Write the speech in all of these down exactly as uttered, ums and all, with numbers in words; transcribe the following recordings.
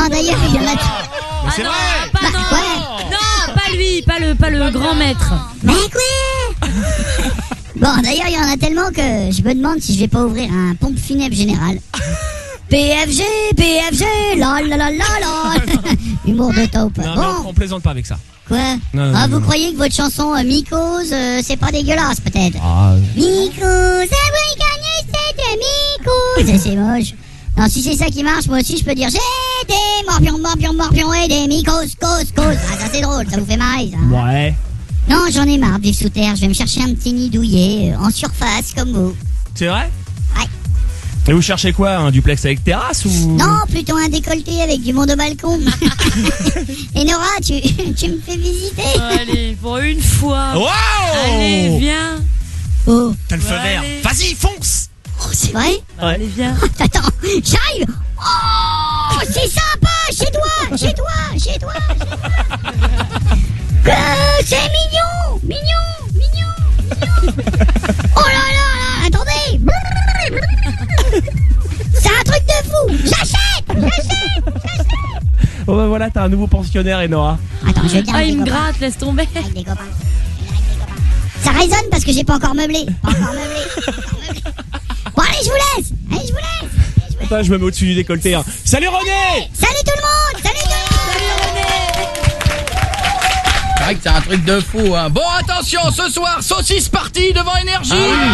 d'ailleurs, il y en a... Mais c'est ah non, vrai. pas Bah, non. ouais. Non, pas lui, pas le, pas le grand maître. Mais quoi? Bon, d'ailleurs, il y en a tellement que je me demande si je vais pas ouvrir un pompe funèbre général. P F G, P F G, la la la la la. Humour de taupe. Non, mais Bon, on, on plaisante pas avec ça. quoi? Non, non, Ah, non, vous non. croyez que votre chanson euh, Mycose, euh, c'est pas dégueulasse, peut-être? Ah, Mycose, ah oui, gagne, c'est de Mycose. C'est moche. Non, si c'est ça qui marche, moi aussi, je peux dire j'ai des morpions, morpions, morpions et des mycoses, cause, cause. Ah, ça c'est drôle, ça vous fait marrer, ça. ouais. Non, j'en ai marre de vivre sous terre. Je vais me chercher un petit nid douillet, euh, en surface, comme vous. C'est vrai? Ouais. Et vous cherchez quoi? Un duplex avec terrasse ou? Non, plutôt un décolleté avec du monde au balcon. Et Nora, tu, tu me fais visiter. Allez, pour une fois. Wow! Allez, viens. Oh, T'as le feu Ouais, vert. allez. Vas-y, fonce! oh, c'est vrai? Ouais. Allez, viens. Attends, j'arrive. Oh, c'est sympa, chez toi, chez toi, chez toi, chez toi. Euh, c'est mignon, mignon, mignon, mignon. Oh là là là, attendez. C'est un truc de fou. J'achète, j'achète, j'achète. Bon bah voilà, t'as un nouveau pensionnaire, Enora. Attends, je vais bien Ah, avec il des me copains. gratte, laisse tomber. Avec des copains. Avec des copains. Ça résonne parce que j'ai pas encore meublé. Pas encore meublé. Pas encore meublé. Bon, allez, je vous laisse. Allez, je vous laisse. Allez, je vous laisse. Attends, je me mets au-dessus du décolleté. Hein. Salut René! Salut tout le monde. Salut tout le monde. C'est vrai que c'est un truc de fou, hein. Bon, attention, ce soir, saucisse party devant Énergie.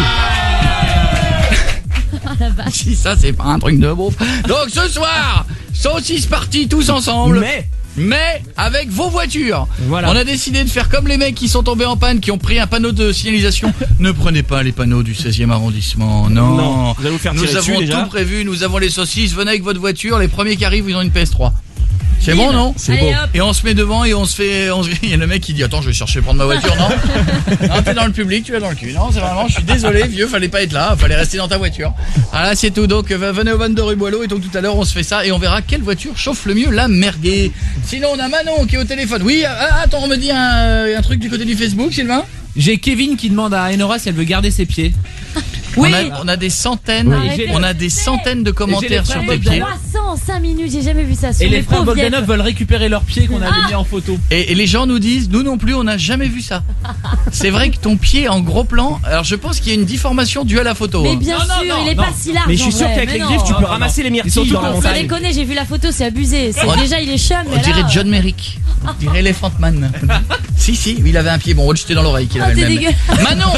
Ah la vache. Si ça, c'est pas un truc de beau. Donc ce soir, saucisse party tous ensemble. Mais Mais avec vos voitures. Voilà. On a décidé de faire comme les mecs qui sont tombés en panne, qui ont pris un panneau de signalisation. Ne prenez pas les panneaux du seizième arrondissement. Non. Non, vous allez vous faire Nous tirer dessus, avons déjà. tout prévu. Nous avons les saucisses. Venez avec votre voiture. Les premiers qui arrivent, ils ont une P S trois. C'est bon, non? c'est Allez, beau. hop. Et on se met devant et on se fait. on se- Il y a le mec qui dit attends, je vais chercher prendre ma voiture, non? Non, t'es dans le public, tu es dans le cul. Non, c'est vraiment, je suis désolé, vieux, fallait pas être là, fallait rester dans ta voiture. Voilà, c'est tout. Donc, euh, venez au vingt-deux rue Boileau et donc tout à l'heure, on se fait ça et on verra quelle voiture chauffe le mieux la merguez. Sinon, on a Manon qui est au téléphone. Oui, euh, attends, on me dit un, un truc du côté du Facebook, Sylvain? J'ai Kevin qui demande à Enora si elle veut garder ses pieds. Oui. On a, on a des centaines, Arrêtez. on a des centaines de Et commentaires j'ai sur les tes frères pieds. trois cent cinq minutes, j'ai jamais vu ça. Sur Et les les frères pauvres Bogdanov vieilles. veulent récupérer leurs pieds qu'on avait mis en photo. Et, et les gens nous disent, nous non plus, on n'a jamais vu ça. C'est vrai que ton pied en gros plan, alors je pense qu'il y a une déformation due à la photo. Mais hein. bien Non, non, sûr, non, il est non. pas si large. Mais je suis en sûr vrai, qu'avec mais les non. griffes, tu Non, peux non, ramasser les myrtilles surtout dans la quand Sans montagne. déconner, j'ai vu la photo, c'est abusé. C'est- On- Déjà, il est chum. On mais dirait là, John Merrick. On dirait Elephant Man. Si, si, il avait un pied. Bon, on va le jeter dans l'oreille qu'il Oh, avait t'es le même. dégueu. Manon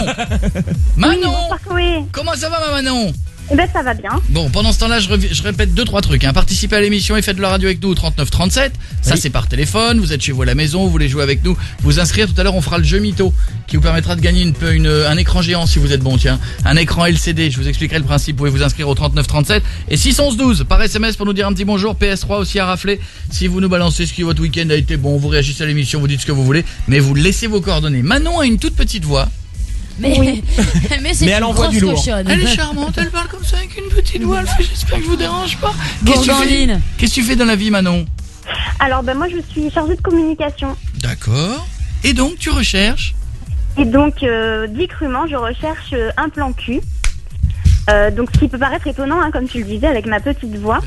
Manon Oui, Comment ça va, ma Manon? eh ben ça va bien. Bon, pendant ce temps-là, je, revi- je répète deux, trois trucs. Hein. Participez à l'émission et faites de la radio avec nous au trente-neuf trente-sept. Ça, Oui. c'est par téléphone. Vous êtes chez vous à la maison, vous voulez jouer avec nous. Vous inscrire, tout à l'heure, on fera le jeu mytho qui vous permettra de gagner une, une, un écran géant si vous êtes bon, tiens. Un écran L C D, je vous expliquerai le principe. Vous pouvez vous inscrire au trente-neuf trente-sept. Et six onze douze par S M S pour nous dire un petit bonjour. P S trois aussi à rafler. Si vous nous balancez ce qui votre week-end a été bon, vous réagissez à l'émission, vous dites ce que vous voulez. Mais vous laissez vos coordonnées. Manon a une toute petite voix. Mais, mais c'est Mais elle une envoie grosse du lourd. cochonne. Elle est charmante, elle parle comme ça avec une petite voix. Elle fait j'espère que je vous dérange pas. Qu'est-ce que tu fais Bourgogne. Qu'est-ce que tu fais dans la vie, Manon? Alors ben moi je suis chargée de communication. D'accord. Et donc, tu recherches? Et donc euh, dit crûment, je recherche euh, un plan cul. Euh, donc ce qui peut paraître étonnant, hein, comme tu le disais, avec ma petite voix.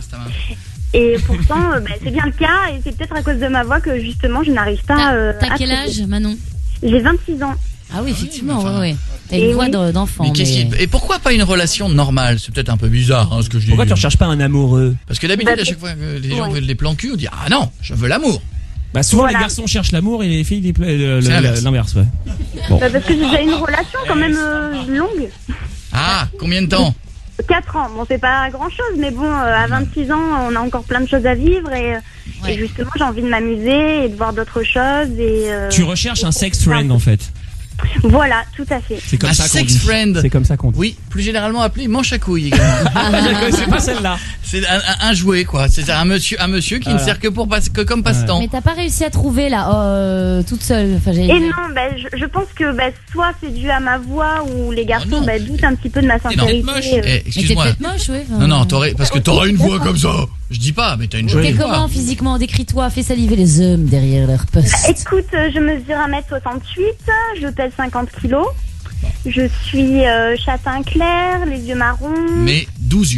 Et pourtant, euh, ben, c'est bien le cas. Et c'est peut-être à cause de ma voix que justement je n'arrive pas T'as euh, t'as à quel trouver. âge, Manon? J'ai vingt-six ans. Ah oui, effectivement, enfin, ouais, ouais. T'as et une voix oui. de- d'enfant. Mais qu'est-ce mais- qui... Et pourquoi pas une relation normale? C'est peut-être un peu bizarre, hein, ce que je dis. Pourquoi tu recherches pas un amoureux? Parce que d'habitude, Bah, à chaque fois que les gens ouais. veulent des plans cul, on dit ah non, je veux l'amour. Bah souvent Voilà. les garçons cherchent l'amour et les filles les pla- le- le- C'est l'inverse. l'inverse, ouais. Bah, parce que j'ai déjà une relation quand même euh, longue. Ah, combien de temps? quatre ans. Bon, c'est pas grand-chose, mais bon, euh, à vingt-six ans, on a encore plein de choses à vivre. Et, euh, Ouais. et justement, j'ai envie de m'amuser et de voir d'autres choses. Et, euh, Tu recherches un sex friend en fait. Voilà, tout à fait. C'est comme Un ça qu'on sex dit. friend. C'est comme ça qu'on dit. Oui, plus généralement appelé manche à couilles également. Ah, je connaissais pas celle-là. C'est un, un- un jouet, quoi. C'est un monsieur, un monsieur qui Voilà. ne sert que pour passe- que comme passe-temps. Mais t'as pas réussi à trouver là, euh, toute seule. Enfin, j'ai. Et non, ben, je, je pense que ben, soit c'est dû à ma voix ou les Oh garçons non. ben, doutent un petit peu de ma non. sincérité. moche. euh. Eh, Mais t'es excuse-moi. peut-être moche, ouais. enfin. Non, non, t'aurais, parce que t'auras une voix comme ça. Je dis pas, mais t'as une T'es jolie comment voix. physiquement? Décris-toi, fais saliver les hommes derrière leur poste. Écoute, euh, je mesure un mètre soixante-huit, je pèse cinquante kilos, je suis euh, châtain clair, les yeux marrons. Mais douze yeux.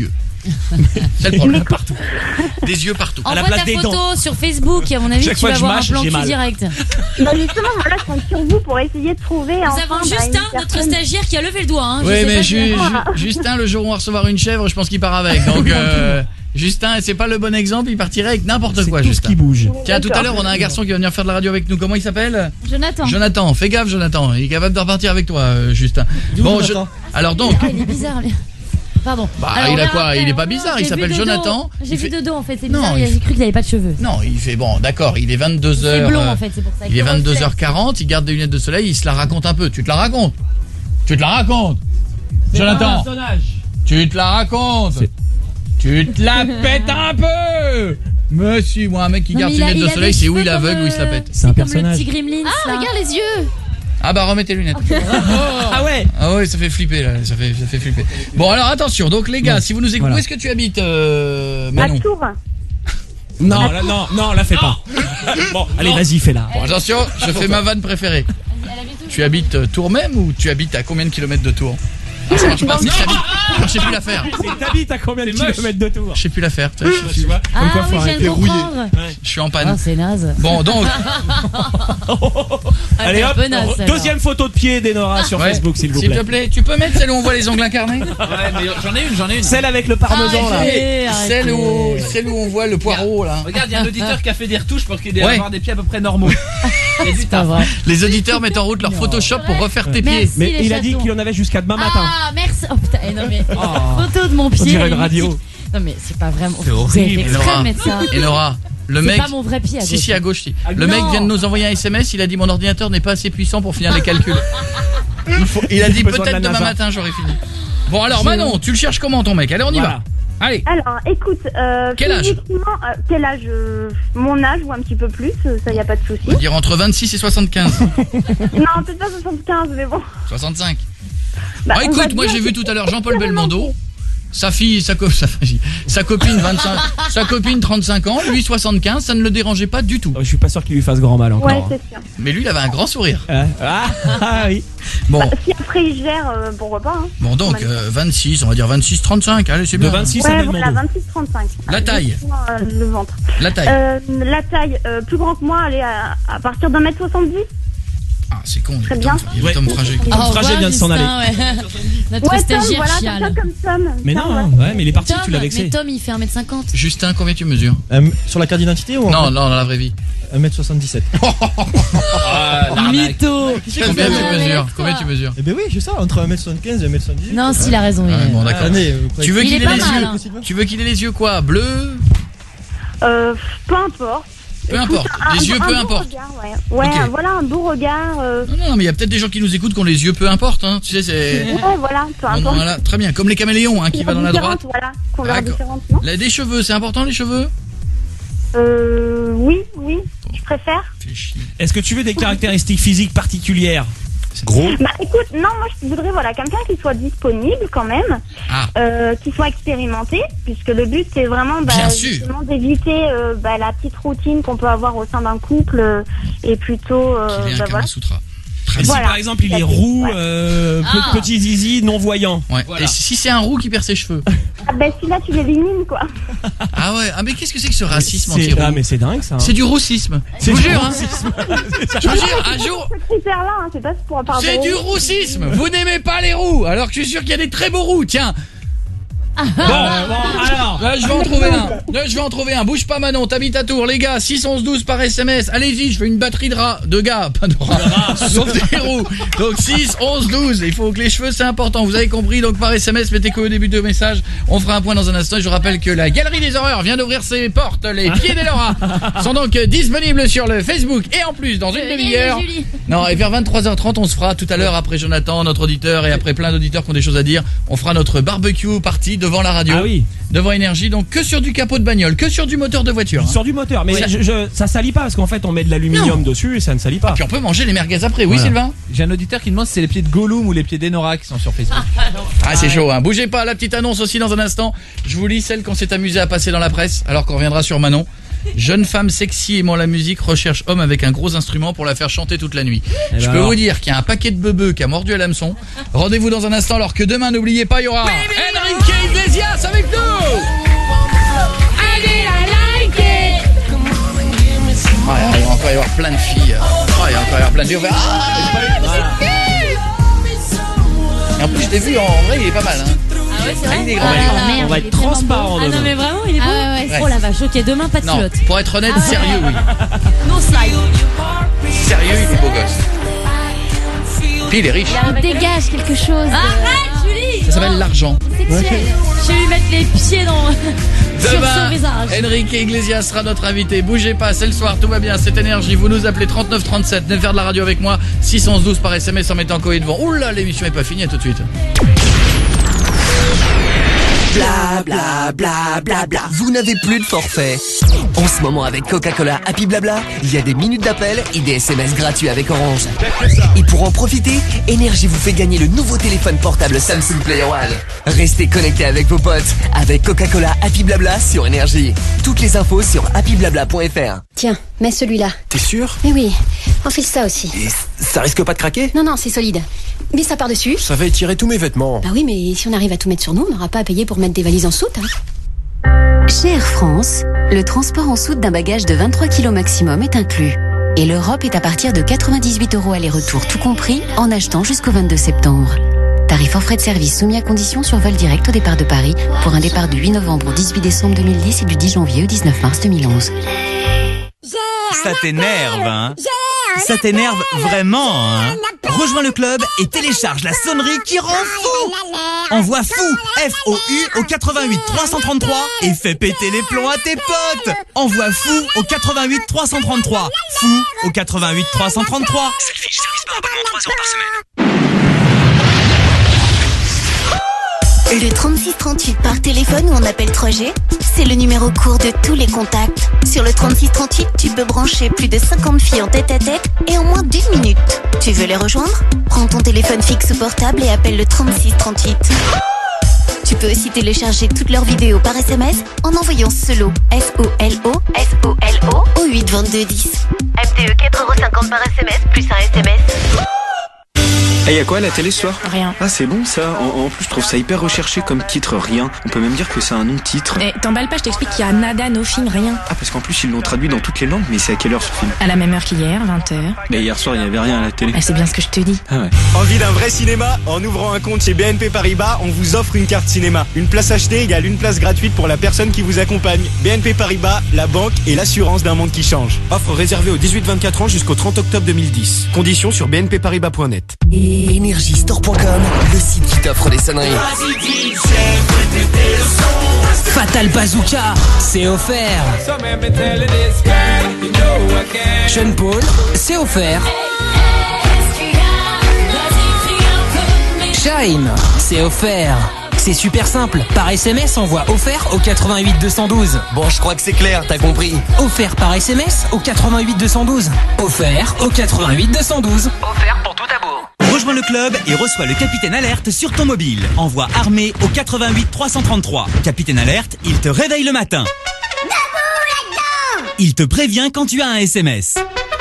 C'est le problème. Partout. Des yeux partout. À la Envoie place ta des photo sur Facebook et à mon avis Chaque tu fois vas que je avoir un mâche, plan j'ai cul mal. direct. Bah justement, voilà, je compte sur vous pour essayer de trouver. Nous enfin, avons bah, Justin, une notre personne. stagiaire, qui a levé le doigt. Hein. Je Oui, sais mais pas Ju- si- Ju- Justin, le jour où on va recevoir une chèvre, je pense qu'il part avec. Donc, euh, Justin, c'est pas le bon exemple, il partirait avec n'importe C'est quoi, tout ce Justin. qui bouge. Tiens, tout à l'heure, on a un garçon qui va venir faire de la radio avec nous. Comment il s'appelle? Jonathan. Jonathan. Fais gaffe, Jonathan. Il est capable de repartir avec toi, euh, Justin. Bon, je... alors donc, Ah, il est bizarre. lui. Pardon. bah, Alors, il a on quoi? verra Il est après. pas bizarre. Il J'ai s'appelle vu Dodo. Jonathan. J'ai Il vu fait- Dodo en fait, c'est Non, bizarre. il J'ai cru qu'il avait pas de cheveux. Non, il fait bon, d'accord. Il est vingt-deux C'est heures. blond euh, en fait, c'est pour ça. Il est avec le vingt-deux heures reflet. quarante. Il garde des lunettes de soleil. Il se la raconte un peu. Tu te la racontes? Tu te la racontes? Jonathan. Tu te la racontes? C'est- Tu te la pètes un peu? Monsieur, moi, un mec qui Non, garde mais ses il a- lunettes il de a soleil, des c'est où cheveux il est comme, aveugle ou il se la euh, pète. C'est un comme personnage. le petit Gremlins. Ah, là. regarde les yeux. Ah bah remets tes lunettes. Ah ouais. Ah ouais, ça fait flipper là, ça fait, ça fait flipper. Bon alors attention, donc les gars, Non. si vous nous écoutez, Voilà. où est-ce que tu habites, euh, À Manon? Tours. Non, là, non, non, la fais pas. Bon, allez, vas-y, fais-la. Bon attention, je fais ma vanne préférée. Elle habite où? Tu habites euh, Tours même ou tu habites à combien de kilomètres de Tours? Ah, ça marche pas, c'est que t'habites. Je sais plus la faire. C'est t'habites à combien de kilomètres de Tours? Je sais plus la faire. tu sais, Je, suis- Ah Comme quoi, faut oui, je viens de arrêter. comprendre. je suis en Ah, panne. c'est naze. Bon donc, Ah, Allez t'es un hop, peu naze, celle-là. deuxième photo de pied d'Enora sur ouais, Facebook, s'il vous s'il te plaît. plaît, tu peux mettre celle où on voit les ongles incarnés? Ouais, mais j'en ai une, j'en ai une. Celle avec le parmesan là. Arrêtez, Celle arrêtez. où, celle où on voit le poireau là. Regarde, il y a un auditeur qui a fait des retouches pour qu'il ait Ouais. avoir des pieds à peu près normaux. Il y a du C'est pas taf. vrai. Les auditeurs mettent en route leur Photoshop pour refaire tes pieds. Merci. Mais les il a dit chatons. qu'il en avait jusqu'à demain matin. Ah, merci. Oh putain, eh, non mais. Oh. Photo de mon pied. On dirait une elle radio. dit- Non mais c'est pas vraiment. C'est Vous avez horrible, fait exprès Nora. de mettre ça. Et Nora, le C'est mec. pas mon vrai pied à gauche. Si, si, à gauche, si. Ah, Le non. mec vient de nous envoyer un S M S, il a dit mon ordinateur n'est pas assez puissant pour finir les calculs. Il, faut- il a dit besoin de peut-être la demain NASA. matin j'aurai fini. Bon alors Manon, tu le cherches comment ton mec? Allez on y Voilà. va. Allez. Alors, écoute, euh, Quel âge physiquement, euh, quel âge euh, Mon âge ou un petit peu plus, euh, ça y a pas de On souci. va dire entre vingt-six et soixante-quinze. Non, peut-être pas soixante-quinze, mais bon. soixante-cinq. Bah, Bon, on va écoute, moi dire j'ai que vu tout à l'heure Jean-Paul c'est Belmondo. Sa fille, sa, co- sa, fille, sa copine vingt-cinq, sa copine trente-cinq ans, lui soixante-quinze, ça ne le dérangeait pas du tout. Oh, je suis pas sûr qu'il lui fasse grand mal encore. Ouais, c'est sûr. Mais lui il avait un grand sourire. Hein. Ah, ah oui. Bon, Bah, si après il gère, euh, pourquoi pas. Hein. bon donc euh, vingt-six, on va dire vingt-six trente-cinq. Allez c'est De bien. vingt-six à Ouais, Belmondo. voilà, vingt-six trente-cinq. La taille. Justement, euh, le ventre. La taille. Euh, la taille, euh, plus grand que moi, elle est à, à partir d'un mètre soixante-dix. Ah c'est con. Il y Très avait bien. Tom- il y avait Ouais. Tom Frager. Au Frager revoir, vient de s'en Justin, ouais. Notre Ouais, Tom, stagiaire voilà, comme chiale. ça, comme Tom. Mais Tom, non, ouais. ouais, mais il est parti, Tom, tu l'as mais vexé. Tom il fait un mètre cinquante. Justin, combien tu mesures? Euh, sur la carte d'identité ou en Non, fait non, dans la vraie vie. un mètre soixante-dix-sept. Mytho. Combien tu mais mesures? quoi Combien tu mesures? Eh ben oui, j'ai ça, entre un mètre soixante-quinze et un mètre soixante-dix. Non, s'il a raison. Ah, il- bon d'accord. Attendez, euh, Tu veux Il qu'il est ait pas les mal, yeux hein. Tu veux qu'il ait les yeux quoi? Bleus? Euh, peu importe. Peu Écoute, importe. un- Les yeux, un peu beau importe. regard, ouais, ouais Ok. voilà, un beau regard. Euh, Non, non, non, mais il y a peut-être des gens qui nous écoutent qui ont les yeux peu importe, hein. Tu sais, c'est. ouais, voilà, peu Bon, importe. voilà, très bien. Comme les caméléons, hein, qui va dans la droite. Voilà, couleur D'accord. différente, non Là, des cheveux, c'est important les cheveux? Euh, oui, oui, je préfère. Fais chier. Est-ce que tu veux des caractéristiques physiques particulières? Gros. Bah écoute, non, moi je voudrais voilà quelqu'un qui soit disponible quand même, Ah. euh, qui soit expérimenté, puisque le but c'est vraiment bah, Bien sûr. justement d'éviter euh, bah, la petite routine qu'on peut avoir au sein d'un couple euh, et plutôt euh, Qu'il ait un bah, Kama voilà. Sutra. Et Très si bien. Voilà. par exemple il est Tout à fait, roux, ouais. euh, pe- Ah. petit zizi, non voyant. Ouais. Voilà. Et si c'est un roux qui perd ses cheveux? Ah bah celui-là tu l'élimines quoi. Ah ouais. Ah mais qu'est-ce que c'est que ce racisme C'est- anti-roux? Ah mais c'est dingue ça. hein. C'est du roussisme. Je vous du jure, hein. racisme. Je vous jure, un jour. Ce critère là, hein, c'est pas pour par C'est rapport du au- roussisme. Vous n'aimez pas les roux, alors que je suis sûr qu'il y a des très beaux roux. Tiens. Bon, bon alors. Là, je vais en trouver un. Là, je vais en trouver un. Bouge pas, Manon. T'habites à Tours, les gars. six onze douze par S M S. Allez-y, je fais une batterie de rats, de gars, pas de rats. Sauf des roux. Donc six onze douze. Il faut que les cheveux, c'est important. Vous avez compris. Donc par S M S, mettez qu'au début de message. On fera un point dans un instant. Et je vous rappelle que la Galerie des Horreurs vient d'ouvrir ses portes. Les pieds d'Elora sont donc disponibles sur le Facebook. Et en plus, dans une Venez, demi-heure. Julie. Non, et vers vingt-trois heures trente, on se fera tout à l'heure après Jonathan, notre auditeur, et après plein d'auditeurs qui ont des choses à dire. On fera notre barbecue party devant la radio. Ah oui. Devant Énergie, donc que sur du capot de bagnole, que sur du moteur de voiture. Il hein. sort du moteur, mais Ouais. je, je- ça salit pas parce qu'en fait on met de l'aluminium dessus et ça ne salit pas. Puis on peut manger les merguez après, oui Voilà. Sylvain? J'ai un auditeur qui demande si c'est les pieds de Gollum ou les pieds d'Enora qui sont sur Facebook. Ah c'est chaud, hein. Bougez pas, la petite annonce aussi dans un instant. Je vous lis celle qu'on s'est amusé à passer dans la presse, alors qu'on reviendra sur Manon. Jeune femme sexy aimant la musique recherche homme avec un gros instrument pour la faire chanter toute la nuit. Eh Je ben peux alors. vous dire qu'il y a un paquet de bebeux qui a mordu à l'hameçon. Rendez-vous dans un instant alors que demain, n'oubliez pas, il y aura Enrique Iglesias avec nous. plein de filles. Oh, il va encore y avoir plein de filles. On va... Ah, voilà. Et en plus, je l'ai vu, en vrai, il est pas mal. Hein. Ah ouais, c'est vrai. Il est Ah grand. là là, merde, On va il est être tellement transparent beau. demain. Ah non mais vraiment il est beau. Ah ouais, ouais. Oh la vache, ok, demain pas de Non, culotte. pour être honnête, Ah ouais. sérieux, oui. No slide. Sérieux, il est beau gosse. Puis il est riche. Il dégage quelque chose. de- Arrête Julie. Ça s'appelle l'argent. Sexuel. Je vais lui mettre les pieds dans sur son Demain, visage. Enrique Iglesias sera notre invité. Bougez pas, c'est le soir, tout va bien, c'est Énergie. Vous nous appelez trente-neuf trente-sept, venez faire de la radio avec moi. six onze douze par S M S en mettant Coé devant. Oula, l'émission est pas finie, à tout de suite. Bla bla bla bla bla. Vous n'avez plus de forfait. En ce moment avec Coca-Cola Happy Blabla, il y a des minutes d'appel et des S M S gratuits avec Orange. Et pour en profiter, Énergie vous fait gagner le nouveau téléphone portable Samsung Player One. Restez connectés avec vos potes avec Coca-Cola Happy Blabla sur Énergie. Toutes les infos sur happy blabla point f r. Tiens, mets celui-là. T'es sûr? Mais oui, enfile ça aussi. Et ça risque pas de craquer? Non, non, c'est solide. Mets ça par-dessus. Ça va étirer tous mes vêtements. Bah oui, mais si on arrive à tout mettre sur nous, on n'aura pas à payer pour mettre des valises en soute. Hein. Chez Air France, le transport en soute d'un bagage de vingt-trois kilos maximum est inclus. Et l'Europe est à partir de quatre-vingt-dix-huit euros aller-retour tout compris en achetant jusqu'au vingt-deux septembre. Tarif hors frais de service soumis à condition sur vol direct au départ de Paris pour un départ du huit novembre au dix-huit décembre deux mille dix et du dix janvier au dix-neuf mars deux mille onze. Ça t'énerve, hein? Ça t'énerve vraiment, hein? Rejoins le club et télécharge la sonnerie qui rend fou! Envoie fou, F O U au quatre-vingt-huit trois cent trente-trois et fais péter les plombs à tes potes! Envoie fou au quatre-vingt-huit trois cent trente-trois. Fou au quatre-vingt-huit trois cent trente-trois. Selfie, service par abonnement, trois euros par semaine. Le trente-six trente-huit par téléphone ou en appel trois G, c'est le numéro court de tous les contacts. Sur le trente-six trente-huit, tu peux brancher plus de cinquante filles en tête-à-tête et en moins d'une minute. Tu veux les rejoindre? Prends ton téléphone fixe ou portable et appelle le trente-six trente-huit. Tu peux aussi télécharger toutes leurs vidéos par S M S en envoyant SOLO, S O L O, S O L O, au huit vingt-deux dix. M T E quatre euros cinquante par S M S plus un S M S. Et y'a quoi à la télé ce soir? Rien. Ah c'est bon ça, en, en plus je trouve ça hyper recherché comme titre, rien. On peut même dire que c'est un nom de titre. Eh, t'emballes pas, je t'explique qu'il y a nada, nothing, rien. Ah parce qu'en plus ils l'ont traduit dans toutes les langues, mais c'est à quelle heure ce film? À la même heure qu'hier, vingt heures. Mais hier soir il y avait rien à la télé. Ah, c'est bien ce que je te dis. Ah ouais. Envie d'un vrai cinéma? En ouvrant un compte chez B N P Paribas, on vous offre une carte cinéma. Une place achetée égale une place gratuite pour la personne qui vous accompagne. B N P Paribas, la banque et l'assurance d'un monde qui change. Offre réservée aux dix-huit vingt-quatre ans jusqu'au trente octobre deux mille dix. Conditions sur b n p paribas point net. Énergie store point com, le site qui t'offre des sonneries. Fatal Bazooka, c'est offert. Sean Paul, c'est offert. Shine, c'est offert. C'est super simple. Par S M S, envoie offert au quatre-vingt-huit deux cent douze. Bon, je crois que c'est clair, t'as compris. Offert par S M S au quatre-vingt-huit deux cent douze. Offert au quatre-vingt-huit deux cent douze. Offert pour tout amour. Rejoins le club et reçois le Capitaine Alerte sur ton mobile. Envoie armé au quatre-vingt-huit trois cent trente-trois. Capitaine Alerte, il te réveille le matin. Il te prévient quand tu as un S M S.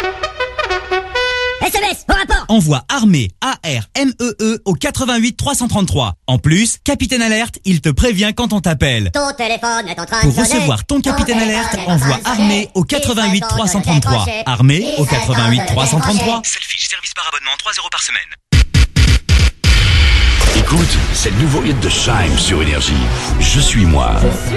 S M S, au rapport. Envoie armé, A R M E E au quatre-vingt-huit trois cent trente-trois. En plus, Capitaine Alerte, il te prévient quand on t'appelle. Ton téléphone est en train Pour de sonner. recevoir ton Capitaine Ton Alerte, téléphone est en envoie train de sonner. armé au quatre-vingt-huit Il trois cent serait temps de trente-trois. décrocher. Armé Il au serait temps de quatre-vingt-huit trois cent trente-trois. Selfie, service par abonnement, trois euros par semaine. Écoute, c'est le nouveau hit de Shime sur Énergie. Je suis moi.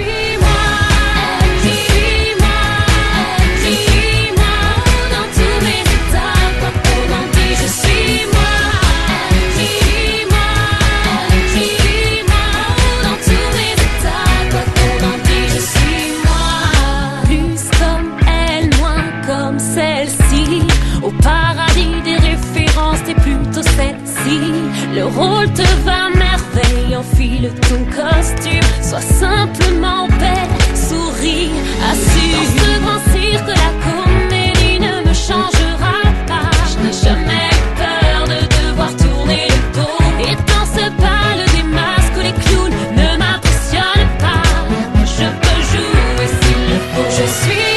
Le rôle te va merveille, enfile ton costume, sois simplement belle, souris, assure. Dans ce grand cirque, la comédie ne me changera pas. Je n'ai jamais eu peur de devoir tourner le dos. Et dans ce bal des masques, les clowns ne m'impressionnent pas. Je peux jouer s'il le faut, je suis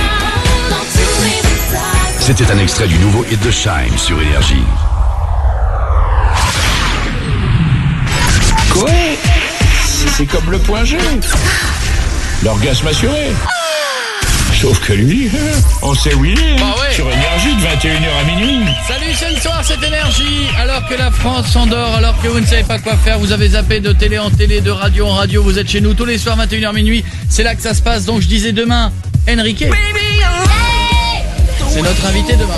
C'était un extrait du nouveau hit de Shime sur Énergie. Coé, c'est comme le point G. L'orgasme assuré. Sauf que lui, on sait où il est. Bah ouais. Sur Énergie de vingt et une heures à minuit. Salut, c'est le soir, cette Énergie. Alors que la France s'endort, alors que vous ne savez pas quoi faire, vous avez zappé de télé en télé, de radio en radio, vous êtes chez nous tous les soirs, vingt et une heures minuit. C'est là que ça se passe. Donc je disais demain, Enrique. C'est notre invité demain.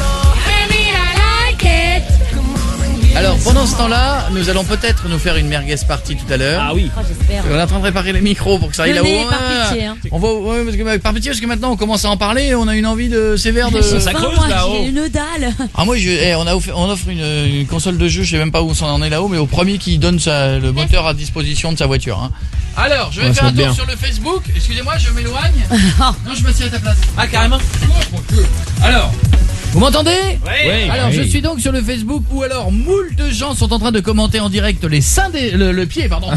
Alors pendant ce temps-là, nous allons peut-être nous faire une merguez party tout à l'heure. Ah oui. Oh, j'espère. On est en train de préparer les micros pour que ça aille là-haut. Venez, par pitié, hein. On va, ouais, parce que, par pitié, parce que maintenant on commence à en parler, on a une envie de sévère de. J'ai ça faim, creuse, moi, là-haut. j'ai une dalle. Ah moi, je, eh, on, a offert, on offre une, une console de jeu, je sais même pas où on en est là-haut, mais au premier qui donne sa, le moteur à disposition de sa voiture. Hein. Alors, je vais Ouais, faire un ça tour va bien. sur le Facebook. Excusez-moi, je m'éloigne. Non, je m'assieds à ta place. Ah, carrément. Alors, vous m'entendez? Oui. Alors, oui. je suis donc sur le Facebook où alors moult de gens sont en train de commenter en direct les seins des... Le, le pied, pardon.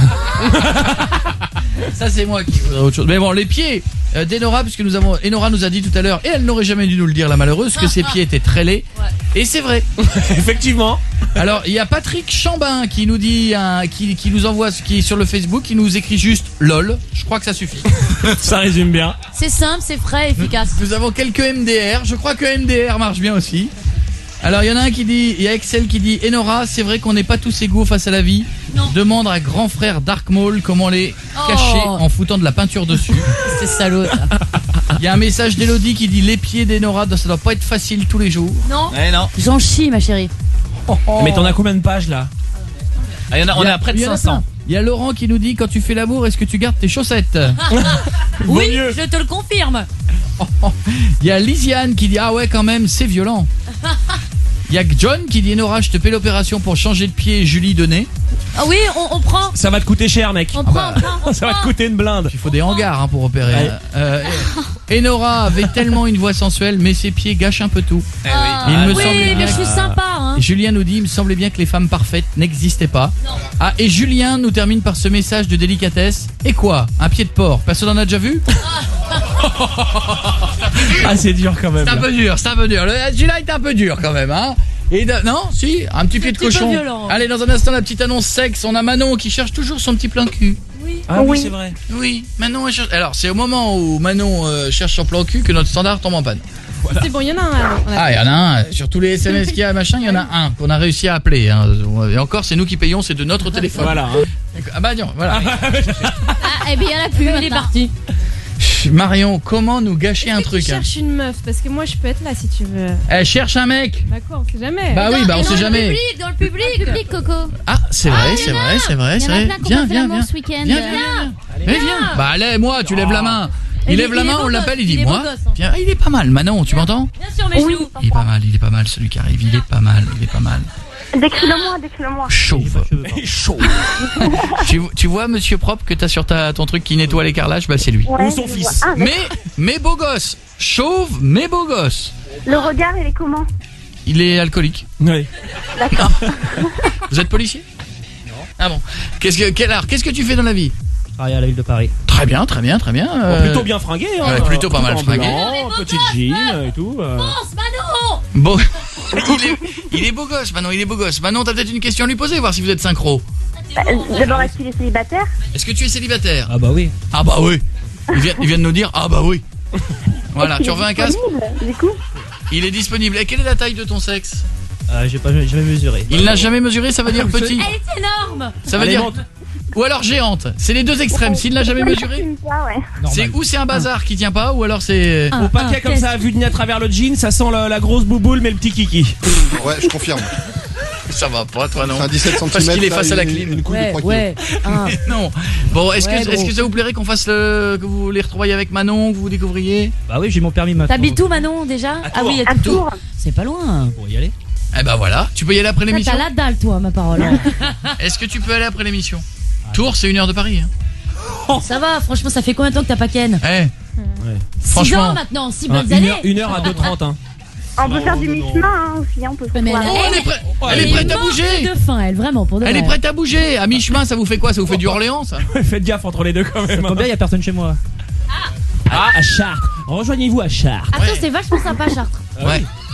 Ça, c'est moi qui voudrais autre chose. Mais bon, les pieds euh, d'Enora, puisque nous avons... Enora nous a dit tout à l'heure, et elle n'aurait jamais dû nous le dire, la malheureuse, que ses pieds étaient très laids. Ouais. Et c'est vrai. Effectivement. Alors, il y a Patrick Chambin qui nous dit, un, qui, qui nous envoie, qui est sur le Facebook, qui nous écrit juste LOL. Je crois que ça suffit. Ça résume bien. C'est simple, c'est frais, efficace. Nous avons quelques M D R. Je crois que M D R marche bien aussi. Alors, il y en a un qui dit, il y a Excel qui dit, Enora, c'est vrai qu'on n'est pas tous égaux face à la vie. Non. Demande à grand frère Dark Maul comment les Oh. cacher en foutant de la peinture dessus. C'est salaud, ça. Il y a un message d'Elodie qui dit, les pieds d'Enora, ça doit pas être facile tous les jours. Non. Eh non. J'en chie, ma chérie. Mais t'en as combien de pages là? Ah, y en a, on Il y est à près de il y en a cinq cents. plein. Il y a Laurent qui nous dit, quand tu fais l'amour, est-ce que tu gardes tes chaussettes? Oui, mieux. je te le confirme. Il y a Lisiane qui dit, ah ouais quand même, c'est violent. Il y a John qui dit, Enora, je te paie l'opération pour changer de pied Julie de nez. Ah oui, on, on prend. Ça va te coûter cher, mec. On prend, on prend, on Ça va te prend. coûter une blinde. Il faut des hangars hein, pour opérer. Ouais. Euh, euh, Enora avait tellement une voix sensuelle, mais ses pieds gâchent un peu tout. Ah, Il me oui, semblait mais bien je suis que- sympa, hein. Et Julien nous dit, il me semblait bien que les femmes parfaites n'existaient pas. Ah, et Julien nous termine par ce message de délicatesse. Et quoi? Un pied de porc? Personne n'en a déjà vu? Ah, c'est dur quand même. C'est un peu dur, c'est un peu dur. Le Julien est un peu dur quand même, hein. Et de- non, si, un petit pied de petit peu cochon. violent. Allez, dans un instant, la petite annonce sexe. On a Manon qui cherche toujours son petit plein cul. Ah oui, Oui. c'est vrai. Oui, Manon elle cherche. Alors, c'est au moment où Manon euh, cherche son plan cul que notre standard tombe en panne. C'est bon, il y en a un. on a- Ah, il y en a un. Sur tous les S M S qu'il y a, machin, il y en a un qu'on a réussi à appeler. Hein. Et encore, c'est nous qui payons, c'est de notre téléphone. Voilà. hein. Ah bah non, voilà. Ah, et bien, il y en a plus. Il est parti. Chut, Marion, comment nous gâcher un Tu truc hein. cherches une meuf, parce que moi je peux être là si tu veux. Elle cherche un mec. Bah quoi, on sait jamais. Bah oui, bah on sait jamais. Dans le public, Dans le public, Coco. Ah, c'est vrai, Ah, c'est il y en a. vrai, c'est vrai, Il y c'est en a vrai. plein qui ont Viens, pas fait viens, l'amour viens. ce week-end. Viens, viens, viens. Mais viens. Bah allez, moi, tu lèves la main. Il Il est- lève la il est main, beau on l'appelle, il gosse, dit il est beau moi. gosse, hein. Viens, il est pas mal. Manon, tu m'entends? Bien sûr, mais Oui. je Il est pas mal, il est pas mal celui qui arrive, il est pas mal, il est pas mal. Décris-le-moi, décris-le-moi. Chauve. Chauve. tu, tu vois monsieur propre que t'as sur ta, ton truc qui nettoie les carrelages, bah c'est lui. Ouais, Ou son je fils. vois. Ah, Mais, mais beau gosse. Chauve, mais beau gosse. le regard, il est comment? Il est alcoolique. Oui. D'accord. Vous êtes policier? Non. Ah bon. Qu'est-ce que, quel art, qu'est-ce que tu fais dans la vie? Travailler à la ville de Paris. Très bien, très bien, très bien. Bon, euh, plutôt bien fringué. Hein. ouais, plutôt pas mal En fringué. blanc, petite jean et tout. euh. pense, Manon. Bon, il est, il est beau gosse, Manon, il est beau gosse. Manon, t'as peut-être une question à lui poser, voir si vous êtes synchro. Bah, euh, D'abord, est-ce qu'il est célibataire? Est-ce que tu es célibataire? Ah bah oui. Ah bah oui. Il vient, il vient de nous dire, ah bah oui. Voilà, Est-ce tu qu'il en veux est un casque? disponible, du coup? Il est disponible. Et quelle est la taille de ton sexe? Euh, j'ai pas jamais mesuré. Il n'a jamais mesuré, ça veut dire petit. Elle est énorme. Ça veut Allez, dire... monte. Ou alors géante. C'est les deux extrêmes. S'il n'a jamais mesuré, Ça, ouais. c'est ou c'est un bazar qui tient pas, ou alors c'est... Un, Au paquet un, comme test. ça, vu de nez à travers le jean, ça sent la, la grosse bouboule mais le petit kiki. Ouais, je confirme. Ça va pas, toi, non? Enfin, dix-sept centimètres. Parce qu'il est là, face à la une- clim. Une couille de Ouais, trois kilos. ouais. Un. Non. Bon, est-ce Ouais, que, est-ce gros. que ça vous plairait qu'on fasse le... que vous les retrouviez avec Manon, que vous découvriez? Bah oui, j'ai mon permis maintenant. T'habites où, Manon, déjà? Ah oui, À à tout. Tours. C'est pas loin. Pour y aller. Eh ben voilà, tu peux y aller après Toi, l'émission. T'as la dalle, toi, ma parole. hein. Est-ce que tu peux aller après l'émission? Tours, c'est une heure de Paris. Hein. Ça va, franchement, ça fait combien de temps que t'as pas Ken? Eh, Six franchement. ans maintenant, six Hein, bonnes une, années. heure, une heure à deux trente. Hein. On peut faire du mi-chemin, hein, aussi, hein, on peut se Mais retrouver elle, à- Oh, elle est prête, elle est prête à morte bouger. de faim, elle, vraiment, pour de Elle vrai. est prête à bouger. À mi-chemin, ça vous fait quoi? Ça vous fait du Orléans, ça? Faites gaffe entre les deux quand même. hein. Combien y a personne chez moi? Ah, à Chartres. Rejoignez-vous à Chartres. Attends, c'est vachement sympa, Chartres. Ouais.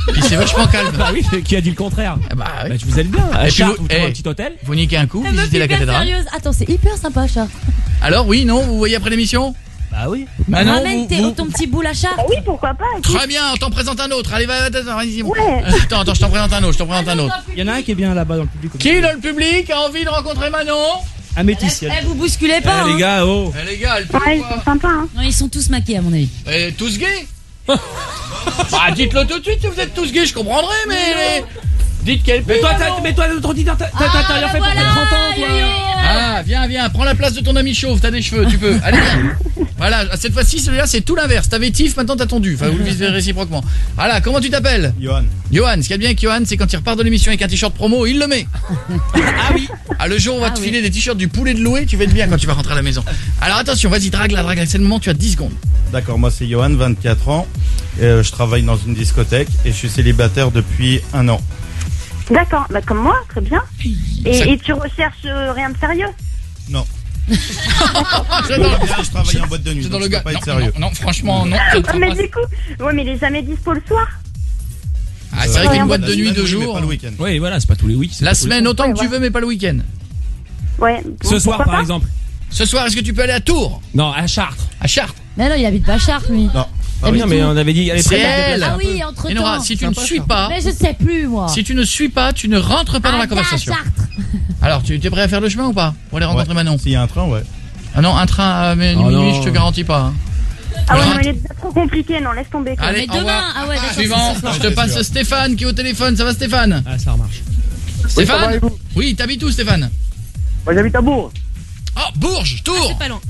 Puis c'est vachement calme. Bah oui, qui a dit le contraire? Ah bah, oui. Bah, vous allez bien. À Et puis Chartres, vous- vous trouvez eh, un petit hôtel? Vous niquez un coup, La meuf visitez la hyper cathédrale. sérieuse. Attends, c'est hyper sympa, Chartres. Alors oui, non, vous voyez après l'émission? Bah oui. Manon, Ramène vous- tes- vous- ton petit boule à Chartres. Bah oui, pourquoi pas. écoute. Très bien, on t'en présente un autre. Allez, va, va, va, vas-y. Ouais. Attends, attends, je t'en présente un autre, je t'en présente un autre. Il y en a un qui est bien là-bas dans le public. Qui dans le public a envie de rencontrer Manon? Un métis. Eh, vous bousculez pas. Eh, les hein. gars, oh. Eh les gars, elle peut Ouais, ils quoi sont sympas. Hein. Non, ils sont tous maqués, à mon avis. Eh, tous gays? Bah dites-le tout de suite si vous êtes tous gays, je comprendrai, mais... mais... Dites quel Mais pays, toi, Manon. t'as, mais toi, notre auditeur, t'as, t'as, t'as rien fait pour tes trente ans, toi. Ah, viens, viens, prends la place de ton ami chauve, t'as des cheveux, tu peux. Allez, viens. Voilà, cette fois-ci, celui-là, c'est tout l'inverse. T'avais Tiff, maintenant t'as tondu. Enfin, vous le vivez réciproquement. Voilà, comment tu t'appelles? Johan. Johan, ce qu'il y a de bien avec Johan, c'est quand il repart de l'émission avec un t-shirt promo, il le met. Ah oui. Ah, le jour où on va Ah te oui. filer des t-shirts du poulet de Loué, tu vas être bien quand tu vas rentrer à la maison. Alors attention, vas-y, drague la drague, c'est le moment, tu as dix secondes. D'accord, moi c'est Johan, vingt-quatre ans. Et, euh, je travaille dans une discothèque et je suis célibataire depuis un an. D'accord, bah comme moi, très bien. Et, Ça- et tu recherches euh, rien de sérieux? Non. J'adore. Je travaille en boîte de nuit, C'est dans donc le je peux gars. pas Non, être sérieux. non, non, franchement, non. je ne crois Mais pas. du coup, ouais, mais il est jamais dispo le soir. Ah, c'est vrai Ouais, qu'une en boîte La de nuit semaine, deux oui, mais jours. pas le week-end. Oui, voilà, c'est pas tous les week. La semaine, autant Ouais, que tu ouais. veux, mais pas le week-end. Ouais. Ce bon, soir, pourquoi par pas. exemple. Ce soir, est-ce que tu peux aller à Tours? Non, à Chartres. À Chartres? Mais non, il habite pas à Chartres, lui. Non. Ah oui, non, mais on avait dit, allez, C'est près elle. Ah oui, entre Et Nora, temps. si tu ne suis pas, Mais je sais plus, moi. si tu ne suis pas, tu ne rentres pas dans la Ah, conversation. Chartres. Alors, tu es prêt à faire le chemin ou pas? Pour aller rencontrer Ouais. Manon? S'il y a un train, ouais. Ah non, un train à minuit, Oh non. je te garantis pas. hein. Ah ouais, Alors, non, il est déjà trop compliqué, non, laisse tomber. Quoi. Allez, Mais au demain, revoir. ah ouais, d'accord, Suivant, c'est ce soir. je te passe Stéphane qui est au téléphone. Ça va, Stéphane? Ah, ça remarche. Stéphane? Oui, t'habites où, Stéphane? Moi j'habite à Bourg. Oh, Bourges, Tours. C'est pas loin.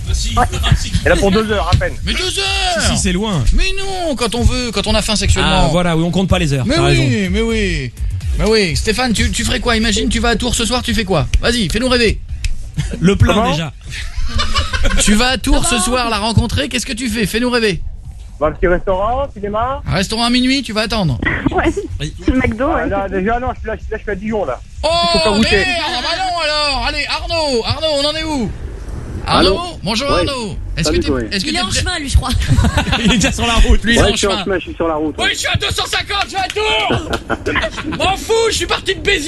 Et là pour deux heures à peine. Mais deux Si, heures. si, c'est loin. Mais non, quand on veut, quand on a faim sexuellement. Ah, voilà, oui, on compte pas les heures. Mais T'as oui, raison. mais oui. Mais oui, Stéphane, tu, tu ferais quoi? Imagine, tu vas à Tours ce soir, tu fais quoi? Vas-y, fais-nous rêver. Le plein, Comment déjà. Tu vas à Tours ce soir la rencontrer, qu'est-ce que tu fais? Fais-nous rêver. Dans le petit restaurant, cinéma. Un restaurant à minuit, tu vas attendre. Ouais, le McDo, Ah, ouais. là, déjà non, je suis là, je suis là, je suis à Dijon là. Oh, Faut pas merde. goûter. Ah bah non alors. Allez, Arnaud, Arnaud, on en est où? Arnaud, Allô bonjour Ouais. Arnaud. Est-ce que Salut, t'es, toi. est-ce que Il t'es est en prêt? chemin, lui, je crois. Il est déjà sur la route. Lui, il est Ouais, en je suis en chemin. chemin, je suis sur la route. Oui, je suis à deux cent cinquante, je suis à Tours. M'en fous, je suis parti de Béziers.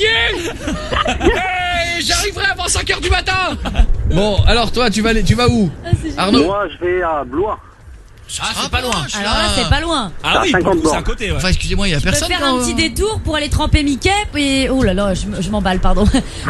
Hey, j'arriverai avant cinq heures du matin. Bon, alors toi, tu vas aller, tu vas où? Arnaud? Moi je vais à Blois. Ah, c'est pas loin. Alors là, c'est pas loin. Ah oui, À cinquante c'est à bornes. côté, ouais. Enfin, excusez-moi, il y a Tu peux personne. faire quand- un petit détour pour aller tremper Mickey et... Oh là là, je, m- je m'emballe, pardon.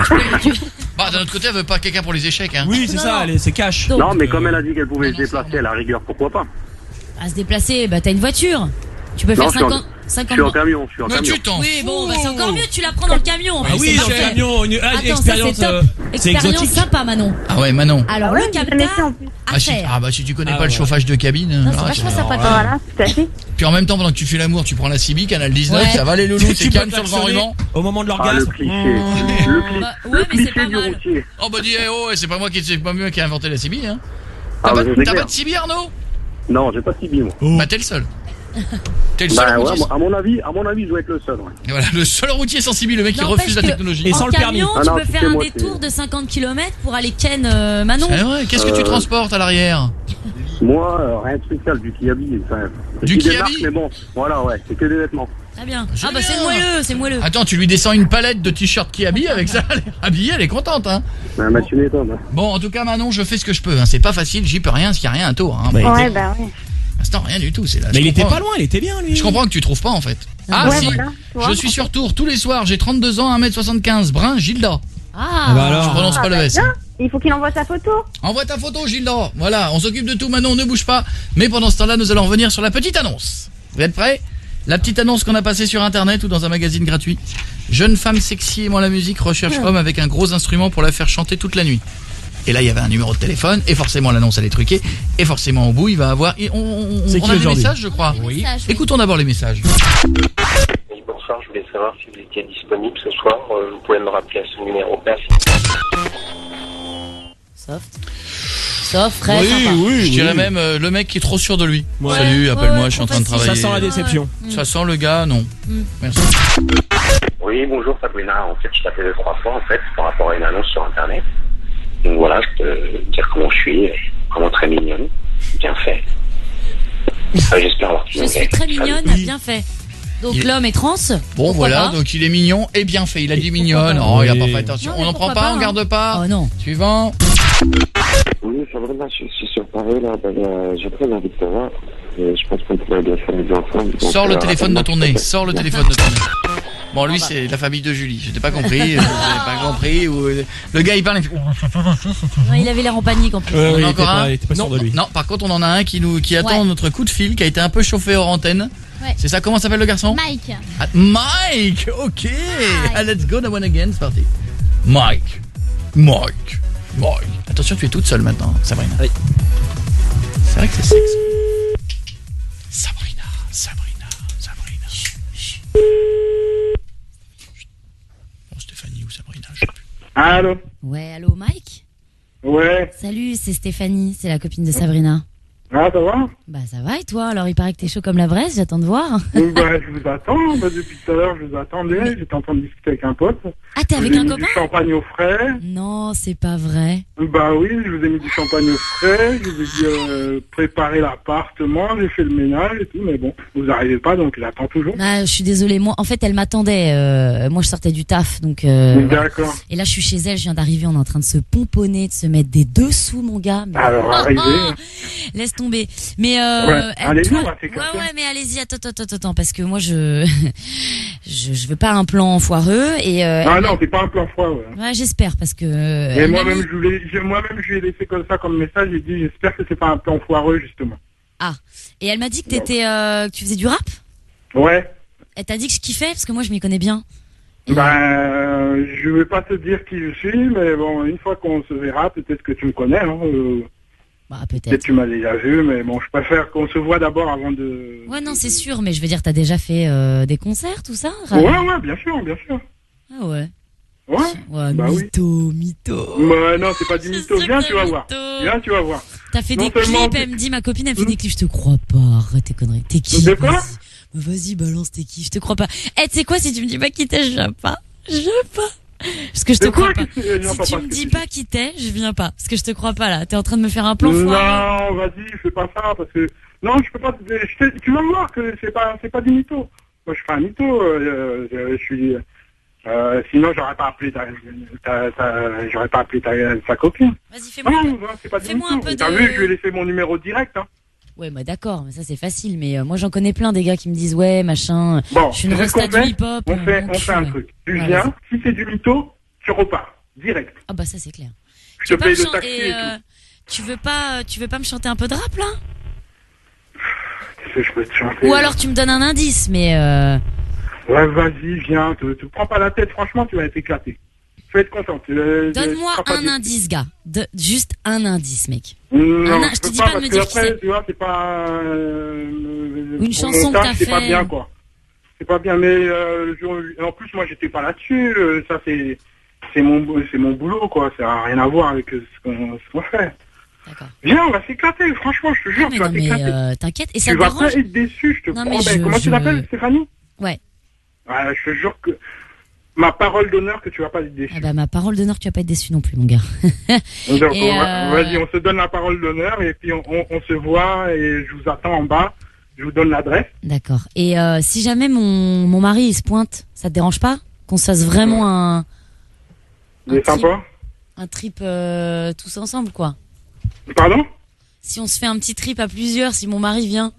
Bah, d'un autre côté, elle veut pas quelqu'un pour les échecs, hein. Oui, c'est Non, ça, non. allez, c'est cash. Donc, Non mais comme elle a dit qu'elle pouvait se déplacer à la rigueur, pourquoi pas? à se déplacer, bah t'as une voiture. Tu peux Non, faire je suis en- cinquante... Je cinquante suis en bornes. camion, je suis en Mais camion. tu t'en Oui, fous. bon, bah c'est encore mieux, tu la prends dans le camion. en Ah plus, oui, c'est dans le parfait. camion, une ah, Attends, ça expérience, c'est top. euh, c'est Expérience exotique. sympa, Manon. Ah ouais, Manon. Alors, Ouais, le j'ai capta jamais fait en plus. à Ah, si, faire. ah bah si tu connais Ah pas le ouais. chauffage de cabine. Non, c'est alors, vachement tu- sympa. Voilà, tout à fait. Puis en même temps, pendant que tu fais l'amour, tu prends la C B, Canal dix-neuf, Ouais. ça va les loulous, c'est Tu peux calme sur le klaxonner ruban. au moment de Ah le l'orgasme. cliché. Le, cli- Bah, le ouais, mais c'est cliché pas du mal. routier. Oh bah dis, eh, oh, c'est pas moi qui, c'est pas moi qui ai inventé la C B, hein. Ah, T'as bah, pas, c'est t'as clair. pas de C B, Arnaud? Non, j'ai pas de Tibi moi. Bah t'es le seul. T'es le seul Bah ouais, routier. à mon avis, à mon avis, je dois être le seul. Ouais. Et voilà, le seul routier sans C B, le mec qui N'empêche refuse la que technologie. En camion, Ah tu non, peux c'est faire un moi, détour c'est- de cinquante kilomètres pour aller ken euh, Manon. C'est vrai, qu'est-ce que tu Euh, transportes à l'arrière? Moi, euh, rien de spécial, du kiabi. Enfin, Du des kiabi marques, mais bon, voilà, ouais, c'est que des vêtements. Très bien. C'est Ah bah bien. c'est moelleux, c'est moelleux. Attends, tu lui descends une palette de t-shirts qui habille avec ça, elle est habillée, elle est contente, hein. Ben, bah, tu m'étonnes. Hein. Bon, en tout cas, Manon, je fais ce que je peux, hein. C'est pas facile, j'y peux rien, s'il y a rien à tour, hein. Bah, il Ouais, était- bah oui. L'instant, rien du tout, c'est là. Mais je il était comprends. pas loin, il était bien, lui. Je comprends que tu trouves pas, en fait. Ah, Ouais, si. voilà, tu vois. Je suis sur Tours tous les soirs, j'ai trente-deux ans, un mètre soixante-quinze, brun, Gilda. Ah, bah alors. Je prononce Ah, pas le bah, S. bien. Il faut qu'il envoie sa photo. Envoie ta photo, Gilda. Voilà, on s'occupe de tout, Manon, ne bouge pas. Mais pendant ce temps-là, nous allons revenir sur la petite annonce. Vous êtes prêts? La petite annonce qu'on a passée sur internet ou dans un magazine gratuit. Jeune femme sexy aimant la musique recherche homme avec un gros instrument pour la faire chanter toute la nuit. Et là, il y avait un numéro de téléphone, et forcément l'annonce elle est truquée, et forcément au bout, il va avoir... et on on, C'est on qui a des aujourd'hui? messages, je crois. Oui. Message, oui. Écoutons d'abord les messages. Oui, bonsoir, je voulais savoir si vous étiez disponible ce soir. Euh, vous pouvez me rappeler à ce numéro. Merci. Soft. Soft, très oui, sympa. oui, je oui. dirais même euh, le mec qui est trop sûr de lui. Ouais. Salut, Ouais, appelle-moi, ouais, je suis en train de trop facile. travailler. Ça sent la déception. Ça sent le gars, non. Mm. Merci. Oui, bonjour Sabrina. En fait, je t'appelais deux, trois fois en fait par rapport à une annonce sur Internet. Donc voilà, je peux dire comment je suis, vraiment très mignonne, bien fait. Euh, J'espère avoir Je suis très mignonne, bien fait. Donc Il- l'homme est trans. Bon pourquoi voilà, pas. donc il est mignon et bien fait. Il a dit mignonne. pas Oh, il a Oui. pas fait attention. Non, On mais n'en prend pourquoi pas, pas, on hein. garde pas. Oh non. Suivant. Oui, Sabrina, je suis sur Paris, là. Ben, euh, j'ai pris ma vie de savoir. Et je pense qu'on pourrait bien s'amuser ensemble. Donc, Sors le euh, téléphone de rappelle-moi, ton s'il te nez. plaît. Sors le téléphone de ton nez. Bon, lui, c'est la famille de Julie. Je n'ai pas compris. euh, J'ai pas compris. Ou, euh, le gars, il parle. Il fait... Non, il avait l'air en panique en plus. Ouais, On ouais, a il encore était pas- un il était pas sûr non, de lui. non, par contre, on en a un qui nous qui attend Ouais. notre coup de fil, qui a été un peu chauffé hors antenne. Ouais. C'est ça, comment s'appelle le garçon? Mike. Ah, Mike. Ok. Ah, let's go, the one again. C'est parti. Mike. Mike. Mike. Attention, tu es toute seule maintenant, Sabrina. Oui. C'est vrai que c'est sexe. Sabrina. Sabrina. Sabrina. Chut, chut. Bon, Stéphanie ou Sabrina, je sais plus. Allô? Ouais, allô Mike. Ouais. Salut, c'est Stéphanie, c'est la copine de Sabrina. Ah, ça va? Bah ça va et toi? Alors il paraît que t'es chaud comme la braise, j'attends de voir. Donc, bah, je vous attends. Bah, depuis tout à l'heure, je vous attendais. J'étais en train de discuter avec un pote. Ah, t'es Je avec vous ai un mis copain? du champagne au frais. Non, c'est pas vrai. Bah oui, je vous ai mis du champagne au frais. Je vous ai dit euh, préparer l'appartement. J'ai fait le ménage et tout. Mais bon, vous arrivez pas, donc j'attends toujours. Ah, je suis désolée, moi en fait elle m'attendait, euh, moi je sortais du taf donc euh, voilà. D'accord. Et là je suis chez elle, je viens d'arriver, on est en train de se pomponner, de se mettre des dessous mon gars. Mais... Alors, arrivez. Laisse tomber. Mais euh, Ouais, elle- allez-y, toi- on va s'éclater. ouais ouais mais allez-y, attends attends attends attends parce que moi je je, je veux pas un plan foireux et euh, Ah elle- non, c'est pas un plan froid, ouais. ouais, j'espère parce que euh, Et elle m'a moi-même, mis- je voulais, je- moi-même, je lui ai laissé comme ça, comme message. J'ai dit, j'espère que c'est pas un plan foireux, justement. Ah, et elle m'a dit que t'étais euh, que tu faisais du rap. Ouais. Elle t'a dit que je kiffais parce que moi je m'y connais bien. Ben, euh, je vais pas te dire qui je suis, mais bon, une fois qu'on se verra, peut-être que tu me connais, hein. euh, Bah peut-être. peut-être tu m'as déjà vu, mais bon, je préfère qu'on se voit d'abord avant de... Ouais non c'est sûr, mais je veux dire t'as déjà fait euh, des concerts tout ça. Ouais, ouais, bien sûr, bien sûr. Ah ouais. Ouais. Ouais, Bah oui. mytho, mytho. Bah non, c'est pas du mytho. Viens, tu vas voir. Viens, tu vas voir. T'as fait Non des seulement- clips, elle me dit, ma copine, elle fait des clips, je te crois pas, arrête tes conneries. T'es qui? De quoi? Vas-y, Vas-y, balance tes kiffs, je te crois pas. Eh, tu sais quoi, si tu me dis pas qui t'es, je viens pas. Je viens pas. Parce que je te De quoi crois pas. que tu- non, Si pas tu parce me que dis tu- pas qui t'es, je viens pas. Parce que je te crois pas là. T'es en train de me faire un plan foireux. Non, vas-y, fais pas ça, parce que... Non, je peux pas... te- je te- Tu vas voir que c'est pas, c'est pas du mytho. Moi, je fais un mytho, euh, euh, je suis... Euh, sinon, j'aurais pas appelé ta... ta, ta j'aurais pas appelé ta, sa copine. Vas-y, fais-moi Ah, un peu- non, c'est pas du fais-moi mytho. un peu T'as de- vu, je lui ai laissé mon numéro direct, hein. Ouais, bah d'accord, mais ça c'est facile. Mais euh, moi j'en connais plein des gars qui me disent ouais, machin. Bon, je suis une tu sais ce resta qu'on du fait hip-hop. On fait, mon on fait un cul. truc. Tu Ouais, viens, vas-y. si c'est du mytho, tu repars, direct. Ah bah ça c'est clair. Je te Tu veux pas paye me le chan- taxi et, et euh, tu veux pas, tu veux pas me chanter un peu de rap là? Qu'est-ce que je peux te chanter? Ou alors tu me donnes un indice, mais euh... Ouais, vas-y, viens, te, te prends pas la tête, franchement, tu vas être éclaté. Tu vas être content. tu- euh, donne-moi tu seras pas un déçu. indice, gars. De- juste un indice, mec. Non, Un in- je je te peux dis pas de parce me que dire qui après, c'est. tu vois, c'est pas... Euh, Une au chanson que montage, t'as c'est pas fait. bien, quoi. C'est pas bien, mais euh, je- en plus, moi, j'étais pas là-dessus. euh, Ça, c'est c'est mon, c'est mon boulot, quoi. Ça n'a rien à voir avec euh, ce qu'on ce qu'on fait. Viens, on va s'éclater, franchement, je te jure, Ah, mais tu vas non, mais t'éclater. euh, t'inquiète. Et ça Tu te vas dérange? pas être déçu, je te Non, promets. mais je- Comment je- tu l'appelles, Stéphanie? Ouais. Ouais, je te jure que ma parole d'honneur que tu vas pas être déçu. Ah bah ma parole d'honneur, tu vas pas être déçu non plus, mon gars. Donc, Et, on va- euh, vas-y, on se donne la parole d'honneur et puis on, on, on se voit et je vous attends en bas. Je vous donne l'adresse. D'accord. Et euh, si jamais mon mon mari il se pointe, ça te dérange pas qu'on se fasse vraiment un Il est trip- sympa. un trip euh, tous ensemble, quoi. Pardon? Si on se fait un petit trip à plusieurs, si mon mari vient.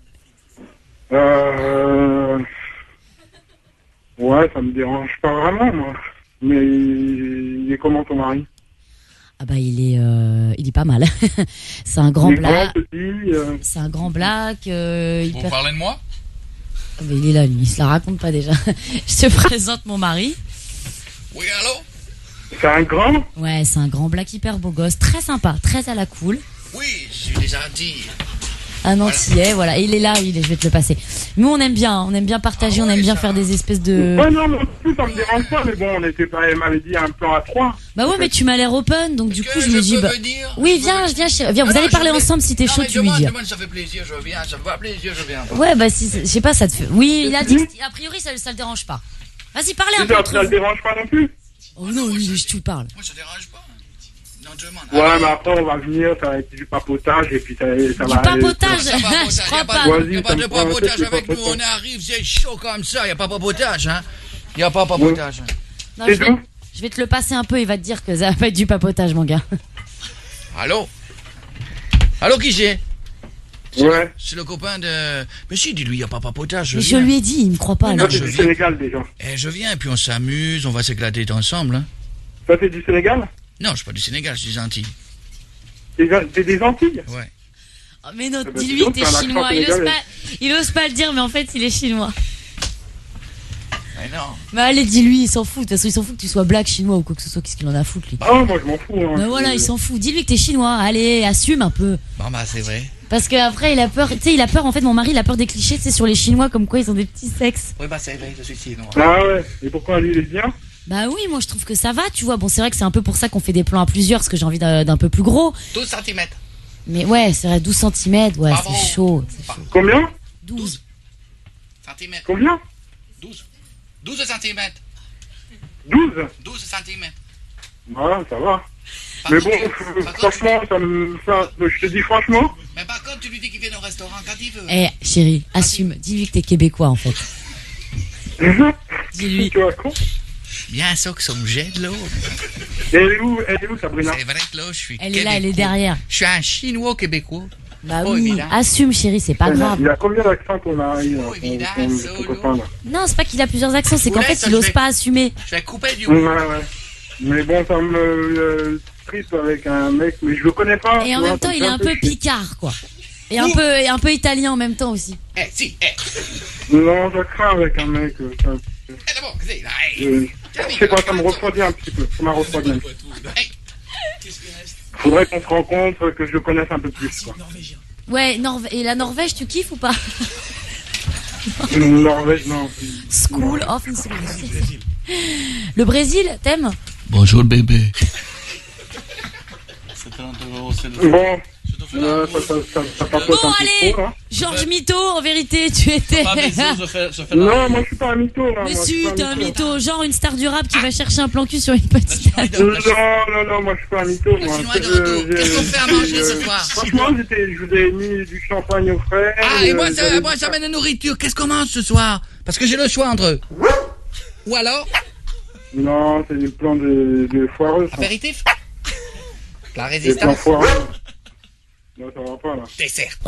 Euh... Ouais, ça me dérange pas vraiment, moi. Mais il est comment ton mari? Ah bah il est euh, il est pas mal. C'est un grand Il est grand, black. petit, euh, C'est un grand black. Euh, il Vous peut- parlez de moi? Ah bah, il est là, lui. Il se la raconte pas déjà. Je te présente mon mari. Oui, allô? C'est un grand? Ouais, c'est un grand black hyper beau gosse, très sympa, très à la cool. Oui, j'ai déjà dit. Un antillais, voilà. Et il est là, il est, je vais te le passer. Nous, on aime bien, hein. on aime bien partager, on aime bien faire des espèces de. Ouais, non, non plus, ça me dérange pas, mais bon, on était pas, elle m'avait dit un plan à trois. Bah ouais, mais tu m'as l'air open, donc du coup, je me dis, peux bah. venir Oui, viens, viens, chérie. Viens, vous allez parler ensemble si t'es chaud, tu lui dis. Demain, ça fait plaisir, je viens. Ça me fait plaisir, je viens. Ouais, bah si, je sais pas, ça te fait. Oui, il a dit, que- a priori, ça, ça le dérange pas. Vas-y, parlez un peu. Ça, entre ça le vous. dérange pas non plus? Oh non, lui, je tu parles. Moi, ça dérange pas. Ouais, mais après, on va venir, ça va être du papotage, et puis ça, ça Du va aller- papotage Ça va, Je y a crois pas, pas. y a pas de Vas-y, ça me papotage prend un avec peu, nous, c'est on arrive, c'est chaud comme ça, y a pas papotage, hein. Y a pas papotage. Non, je, vais, je vais te le passer un peu, il va te dire que ça va pas être du papotage, mon gars. Allô? Allô, qui c'est? Ouais. C'est le copain de... Mais si, dis-lui, y a pas papotage, je Mais je viens. lui ai dit, il me croit pas. Ça, là. c'est du Sénégal, déjà. Eh, je viens, et puis on s'amuse, on va s'éclater ensemble, hein. Ça, c'est du Sénégal? Non, je suis pas du Sénégal, je suis des Antilles. T'es t'es des Antilles? Ouais. Oh, mais non, bah, dis-lui dis donc, que t'es t'as un accent chinois. Il ose, sénégalais. pas, il ose pas le dire, mais en fait, il est chinois. Mais non. Mais allez, dis-lui, il s'en fout. De toute façon, il s'en fout que tu sois black, chinois ou quoi que ce soit. Qu'est-ce qu'il en a à foutre, lui? Ah, moi, je m'en fous. Hein. Mais voilà, il s'en fout. Dis-lui que t'es chinois. Allez, assume un peu. Bon, bah, c'est vrai. Parce qu'après, il a peur. Tu sais, il a peur, en fait, mon mari, il a peur des clichés, c'est sur les chinois, comme quoi ils ont des petits sexes. Oui, bah, c'est vrai, je suis chinois. Ah ouais, et pourquoi lui, il est bien? Bah oui, moi, je trouve que ça va, tu vois. Bon, c'est vrai que c'est un peu pour ça qu'on fait des plans à plusieurs, parce que j'ai envie d'un d'un peu plus gros. douze centimètres. Mais ouais, c'est vrai, douze centimètres, ouais, Bravo. c'est chaud. c'est chaud. Combien? douze. Centimètres. Combien? douze. douze centimètres. douze? douze centimètres. Voilà, ça va. Par Mais contre, bon, par euh, contre, franchement, ça me... Ça, je te dis franchement... Mais par contre, tu lui dis qu'il vient au restaurant quand il veut. Eh, chérie, assume. Dis-lui que t'es québécois, en fait. Dis-lui. Tu vois, con? Bien sûr que ça me jette, là. Elle est où, elle est où, Sabrina? C'est vrai que là, je suis Elle est là, elle est derrière. Je suis un chinois québécois. Bah Oh, oui, évidemment. assume, chérie, c'est pas Il grave. y a combien d'accents qu'on a eu, là, ton- évidemment, ton- ton solo. copain, là? Non, c'est pas qu'il a plusieurs accents, c'est qu'en Ouais, fait, ça, il je ose vais- pas assumer. Je vais couper du Ouais, ouais. Mais bon, ça me euh, triste avec un mec, mais je le connais pas. Et en tu vois, même temps, ça me il fait est un peu chier. picard, quoi. Et un peu, et un peu italien en même temps aussi. Eh, si, eh. Non, je crains avec un mec. euh, ça- Eh, d'abord, c'est là, eh. euh, Je sais pas, ça me refroidit un petit peu. Ça m'a refroidi un petit peu. Faudrait qu'on se rencontre, que je le connaisse un peu plus, quoi. Ouais, Norv- et la Norvège, tu kiffes ou pas? Norvège, non. School of Insolence. Le Brésil, t'aimes? Bonjour, bébé. Bon. Euh, ça, ça, ça, ça papote Bon, un peu allez, trop, là. Georges Mito, en vérité, tu étais. Non, moi je suis pas un mytho, là. Mais moi, je si, suis pas t'es un mytho, genre une star du rap qui va chercher un plan cul sur une petite. Non, non, non, moi je suis pas un mytho, moi. Euh, Qu'est-ce qu'on fait à manger ce soir? Franchement, j'étais, je vous ai mis du champagne au frais. Ah, et moi, euh, ça, j'avais- moi, ça mène la nourriture. Qu'est-ce qu'on mange ce soir? Parce que j'ai le choix entre. Ou alors, Non, c'est des plans de, de foireux. ça. apéritif? La Des plans résistance? foireux. Non, ça va pas, là. Dessert.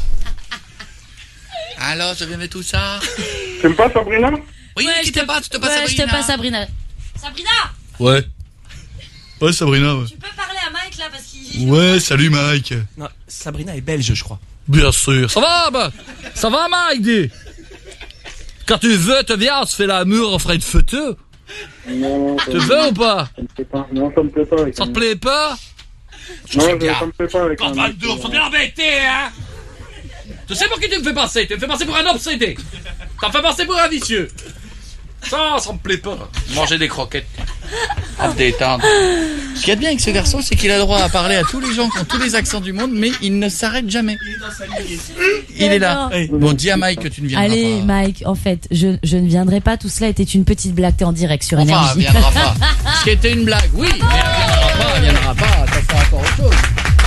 Alors, je viens de tout ça. T'aimes pas Sabrina? Oui, Ouais, qui je te te- passe, je te passe Ouais, je Sabrina. te passe Sabrina. Sabrina, Ouais. Ouais, Sabrina, ouais. tu peux parler à Mike là parce qu'il. Ouais, salut Mike. Non, Sabrina est belge, je crois. Bien sûr. Ça va, bah Ça va, Mike, dis. Quand tu veux, te viens, on se fait l'amour, on ferait une photo. Non, ça Tu veux ou pas? ça me plaît pas. Non, ça me plaît pas. Avec Ça un- te plaît pas? Non, ça me plaît pas avec Quand un pas mec, de euh, faut bien embêter, hein. Tu sais pour qui tu me fais passer? Tu me fais passer pour un obsédé. Tu me fais passer pour un vicieux. Ça, ça me plaît pas. Manger des croquettes. À te détendre. Ce qu'il y a de bien avec ce garçon, c'est qu'il a le droit à parler à tous les gens qui ont tous les accents du monde, mais il ne s'arrête jamais. Il est là. J'adore. Bon, dis à Mike que tu ne viendras Allez, pas. Mike, en fait, je, je ne viendrai pas. Tout cela était une petite blague. T'es en direct sur Enfin, Énergie. elle viendra pas. Ce qui était une blague, oui, mais elle viendra pas, elle viendra pas, ça sera encore autre chose.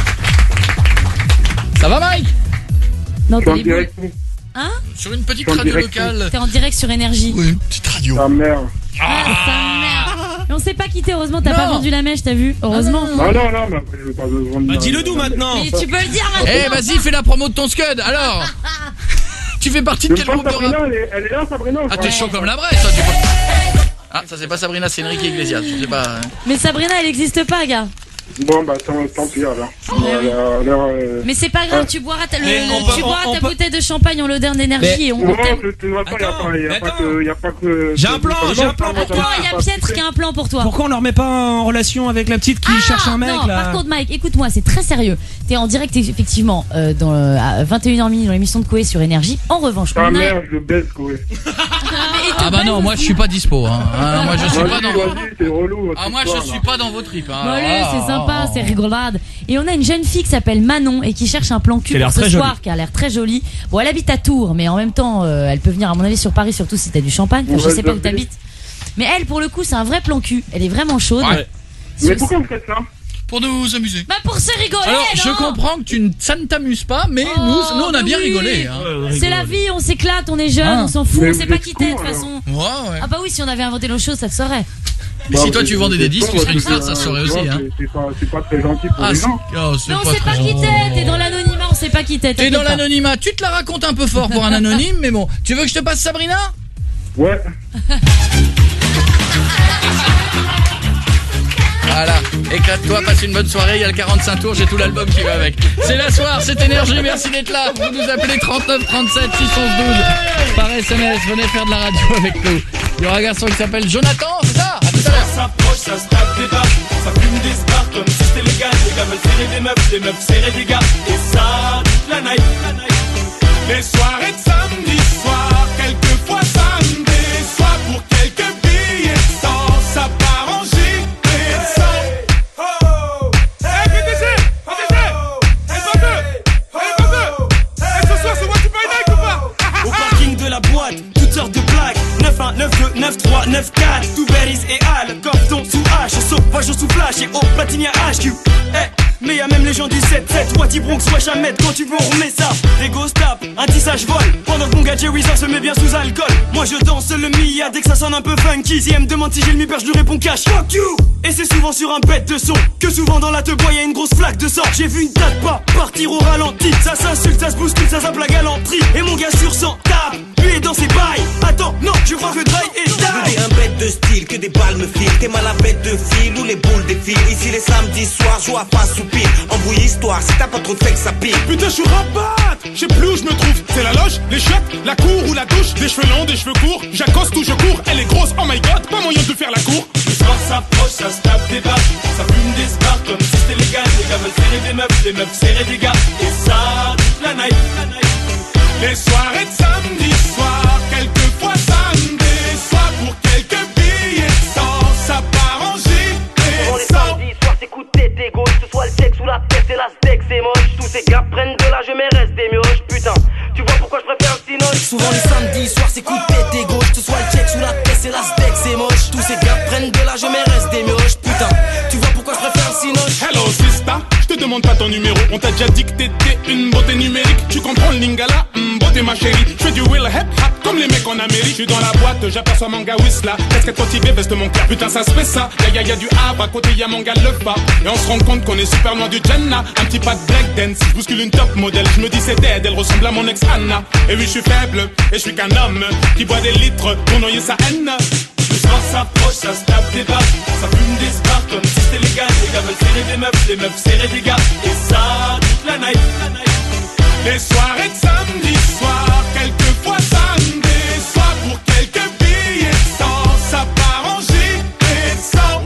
Ça va, Mike? Non, Je suis en t'es les direct. Hein? Sur une petite Je suis en radio direct. locale. T'es en direct sur Énergie. Oui, une petite radio. Ta mère. Ah, sa mère. Mais on s'est pas quitté, heureusement, t'as pas Non. vendu la mèche, t'as vu? Heureusement. Ah non, non, mais après, je veux pas besoin de. Bah, dis-le nous maintenant. Mais tu peux le dire maintenant. Eh, vas-y, fais la promo de ton scud, alors. Tu fais partie de Je quel pense groupe de Sabrina, rap? elle est, elle est là, Sabrina ou Ah, pas? t'es chaud comme la braise, toi, tu peux- Ah, ça c'est pas Sabrina, c'est Enrique Iglesias, je sais pas. Mais Sabrina, elle existe pas, gars. Bon, bah, tant, tant pis, alors. Alors, alors, euh, Mais c'est pas grave, tu boiras ta, le- Mais le- on peut- tu boiras on- on ta peut- bouteille de champagne en l'odeur d'énergie Mais- et on Bon, t'aime. de toute façon, il Attends, n'y a, mais pas attends. que. Y a pas que J'ai un plan, j'ai un plan pour toi. Pourquoi il y a Pietre qui a un plan pour toi? Pourquoi on leur met pas en relation avec la petite qui Ah, cherche un mec non, là? par contre, Mike, écoute-moi, c'est très sérieux. T'es en direct, effectivement, euh, dans, euh, à vingt et une heures minuit dans l'émission de Coé sur Énergie. En revanche, Ta on a... mère, je baisse, quoi. Ah bah non, moi je suis pas dispo, hein. Ah, moi je suis pas dans. Vas-y, t'es relou. Ah, moi je suis pas dans vos tripes, hein. Bon, allez, Ah, c'est sympa, ah, c'est rigolade. Et on a une jeune fille qui s'appelle Manon et qui cherche un plan Qui cul a l'air pour ce très soir, jolie. qui a l'air très jolie. Bon, elle habite à Tours, mais en même temps, euh, elle peut venir à mon avis sur Paris, surtout si t'as du champagne. Enfin, je Ouais, sais pas où je t'habites. Mais elle, pour le coup, c'est un vrai plan cul. Elle est vraiment chaude. Ouais. Mais pourquoi vous faites ça? Pour nous amuser. Bah pour se rigoler. Alors, non je comprends que tu ne, ça ne t'amuse pas, mais Oh, nous, nous on a mais bien oui. rigolé. Hein. C'est la vie, on s'éclate, on est jeune, Ah. on s'en fout, Mais on sait vous pas êtes qui t'es de con, toute façon. Ouais, ouais. Ah bah oui, si on avait inventé nos choses, ça te saurait. Mais Bah, si toi c'est- tu vendais c'est des disques, pas, tu serais une c'est- star, ça se saurait tu aussi. vois, Hein. c'est- C'est pas, c'est pas très gentil pour Ah, les c'est- gens. oh, c'est Mais on pas sait pas très- qui t'es, t'es dans l'anonymat, on sait pas qui t'es. T'es t'inquiète dans pas. l'anonymat, tu te la racontes un peu fort pour un anonyme, mais bon. Tu veux que je te passe Sabrina? Ouais. Voilà, éclate-toi, passe une bonne soirée, il y a le quarante-cinq tours, j'ai tout l'album qui va avec. C'est la soirée, c'est Énergie, merci d'être là. Vous nous appelez trente-neuf trente-sept six onze douze par S M S, venez faire de la radio avec nous. Il y aura un garçon qui s'appelle Jonathan, c'est ça? À tout à l'heure. Ça s'approche, ça se tape des barres, ça fume des stars comme si c'était légal. Les gars veulent serrer des meufs, les meufs serrer des gars. Et ça, toute la night, la night. Les soirées de samedi soir, quelquefois ça me déçoit. Pour quelques billets de sang, ça part en gifle de sang. Oh, hey, P D G, P D G, elle va deux, elle va deux. Et ce soir, c'est moi qui paye Nike ou pas? Au parking de la boîte, toutes sortes de blagues. neuf un, neuf deux, neuf trois, neuf quatre. Tout Berries et Al, Corton sous H. Sauvage sous flash et au platine à H Q. Eh, mais y'a même les gens du sept sept. Wadi Bronx, wesh Ahmed, quand tu veux on remet ça. Des gosses tapent, un tissage vole. Pendant que mon gars Jerry se met bien sous alcool. Moi je danse le Mia dès que ça sonne un peu funky. Si elle me demande si j'ai le mi-perche, je lui réponds cash. Fuck you. Et c'est souvent sur un bête de son que souvent dans la te bois y'a une grosse flaque de sang. J'ai vu une date pas partir au ralenti. Ça s'insulte, ça se bouscule, ça zappe la galanterie. Et mon gars sur cent tape, lui est dans ses bails. Attends, non, tu crois que Dry est die. T'es un bête de style, que des balles me filent. T'es mal à bête de fil ou les boules défilent. Ici les samedis soirs, joue à face ou pile. Embrouille histoire, si t'as pas trop de fake, ça pile. Putain, je suis rabat. Je sais plus où je me trouve. C'est la loge, les chiottes, la cour ou la douche. Des cheveux longs, des cheveux courts. J'accoste ou je cours. Elle est grosse, oh my god, pas moyen de faire la cour. Le soir s'approche, ça se tape des barres. Ça fume des stars comme si c'était légal. Les gars veulent serrer des meufs, les meufs serrer des gars. Et ça, toute la night, la night. Les soirées de samedi soir, quelquefois ça me déçoit. Pour quelques billets de sang, ça part en gifle et Pendant les sang. samedis soirs, c'est coup de tête et gauche. Que ce soit le sexe ou la tête, c'est la steak, c'est moche. Tous ces gars prennent de l'âge, mais restent des mioches. Putain, tu vois pourquoi je préfère le cinoche. Souvent les samedis soirs, c'est coup de tête et gauche. Que ce soit le check sous la tête, c'est la steak, c'est moche. Tous ces gars prennent de l'âge, mais restent des mioches. Putain, tu vois pourquoi je préfère le cinoche. Hello sister, je te demande pas ton numéro. On t'a déjà dit que t'étais une beauté numérique. Tu comprends le lingala, mm, beauté ma chérie. Je fais du will hip hop comme les mecs en Amérique. Je suis dans la boîte, j'aperçois mon gars Whistla. Casquette motivée, veste mon cœur. Putain ça se fait ça. Y'a y'a y'a du hab, à côté y'a mon gars le pas. Et on se rend compte qu'on est super loin du Jenna. Un petit pas de break dance, je bouscule une top modèle. Je me dis c'est dead, elle ressemble à mon ex Anna. Et oui je suis faible, et je suis qu'un homme qui boit des litres pour noyer sa haine. Le soir s'approche, ça se tape des barres. Ça fume des stars comme si c'était légal. Les gars veulent serrer des meufs, les meufs serrer des gars. Et ça, toute la night, la night. Les soirées de samedi soir, quelquefois ça me déçoit. Pour quelques billets de sang, ça part en gifle et de sang.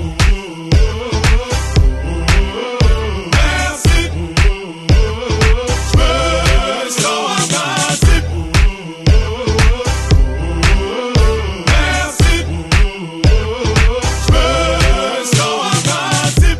Merci. Je me sens invincible. Merci. Je me sens invincible.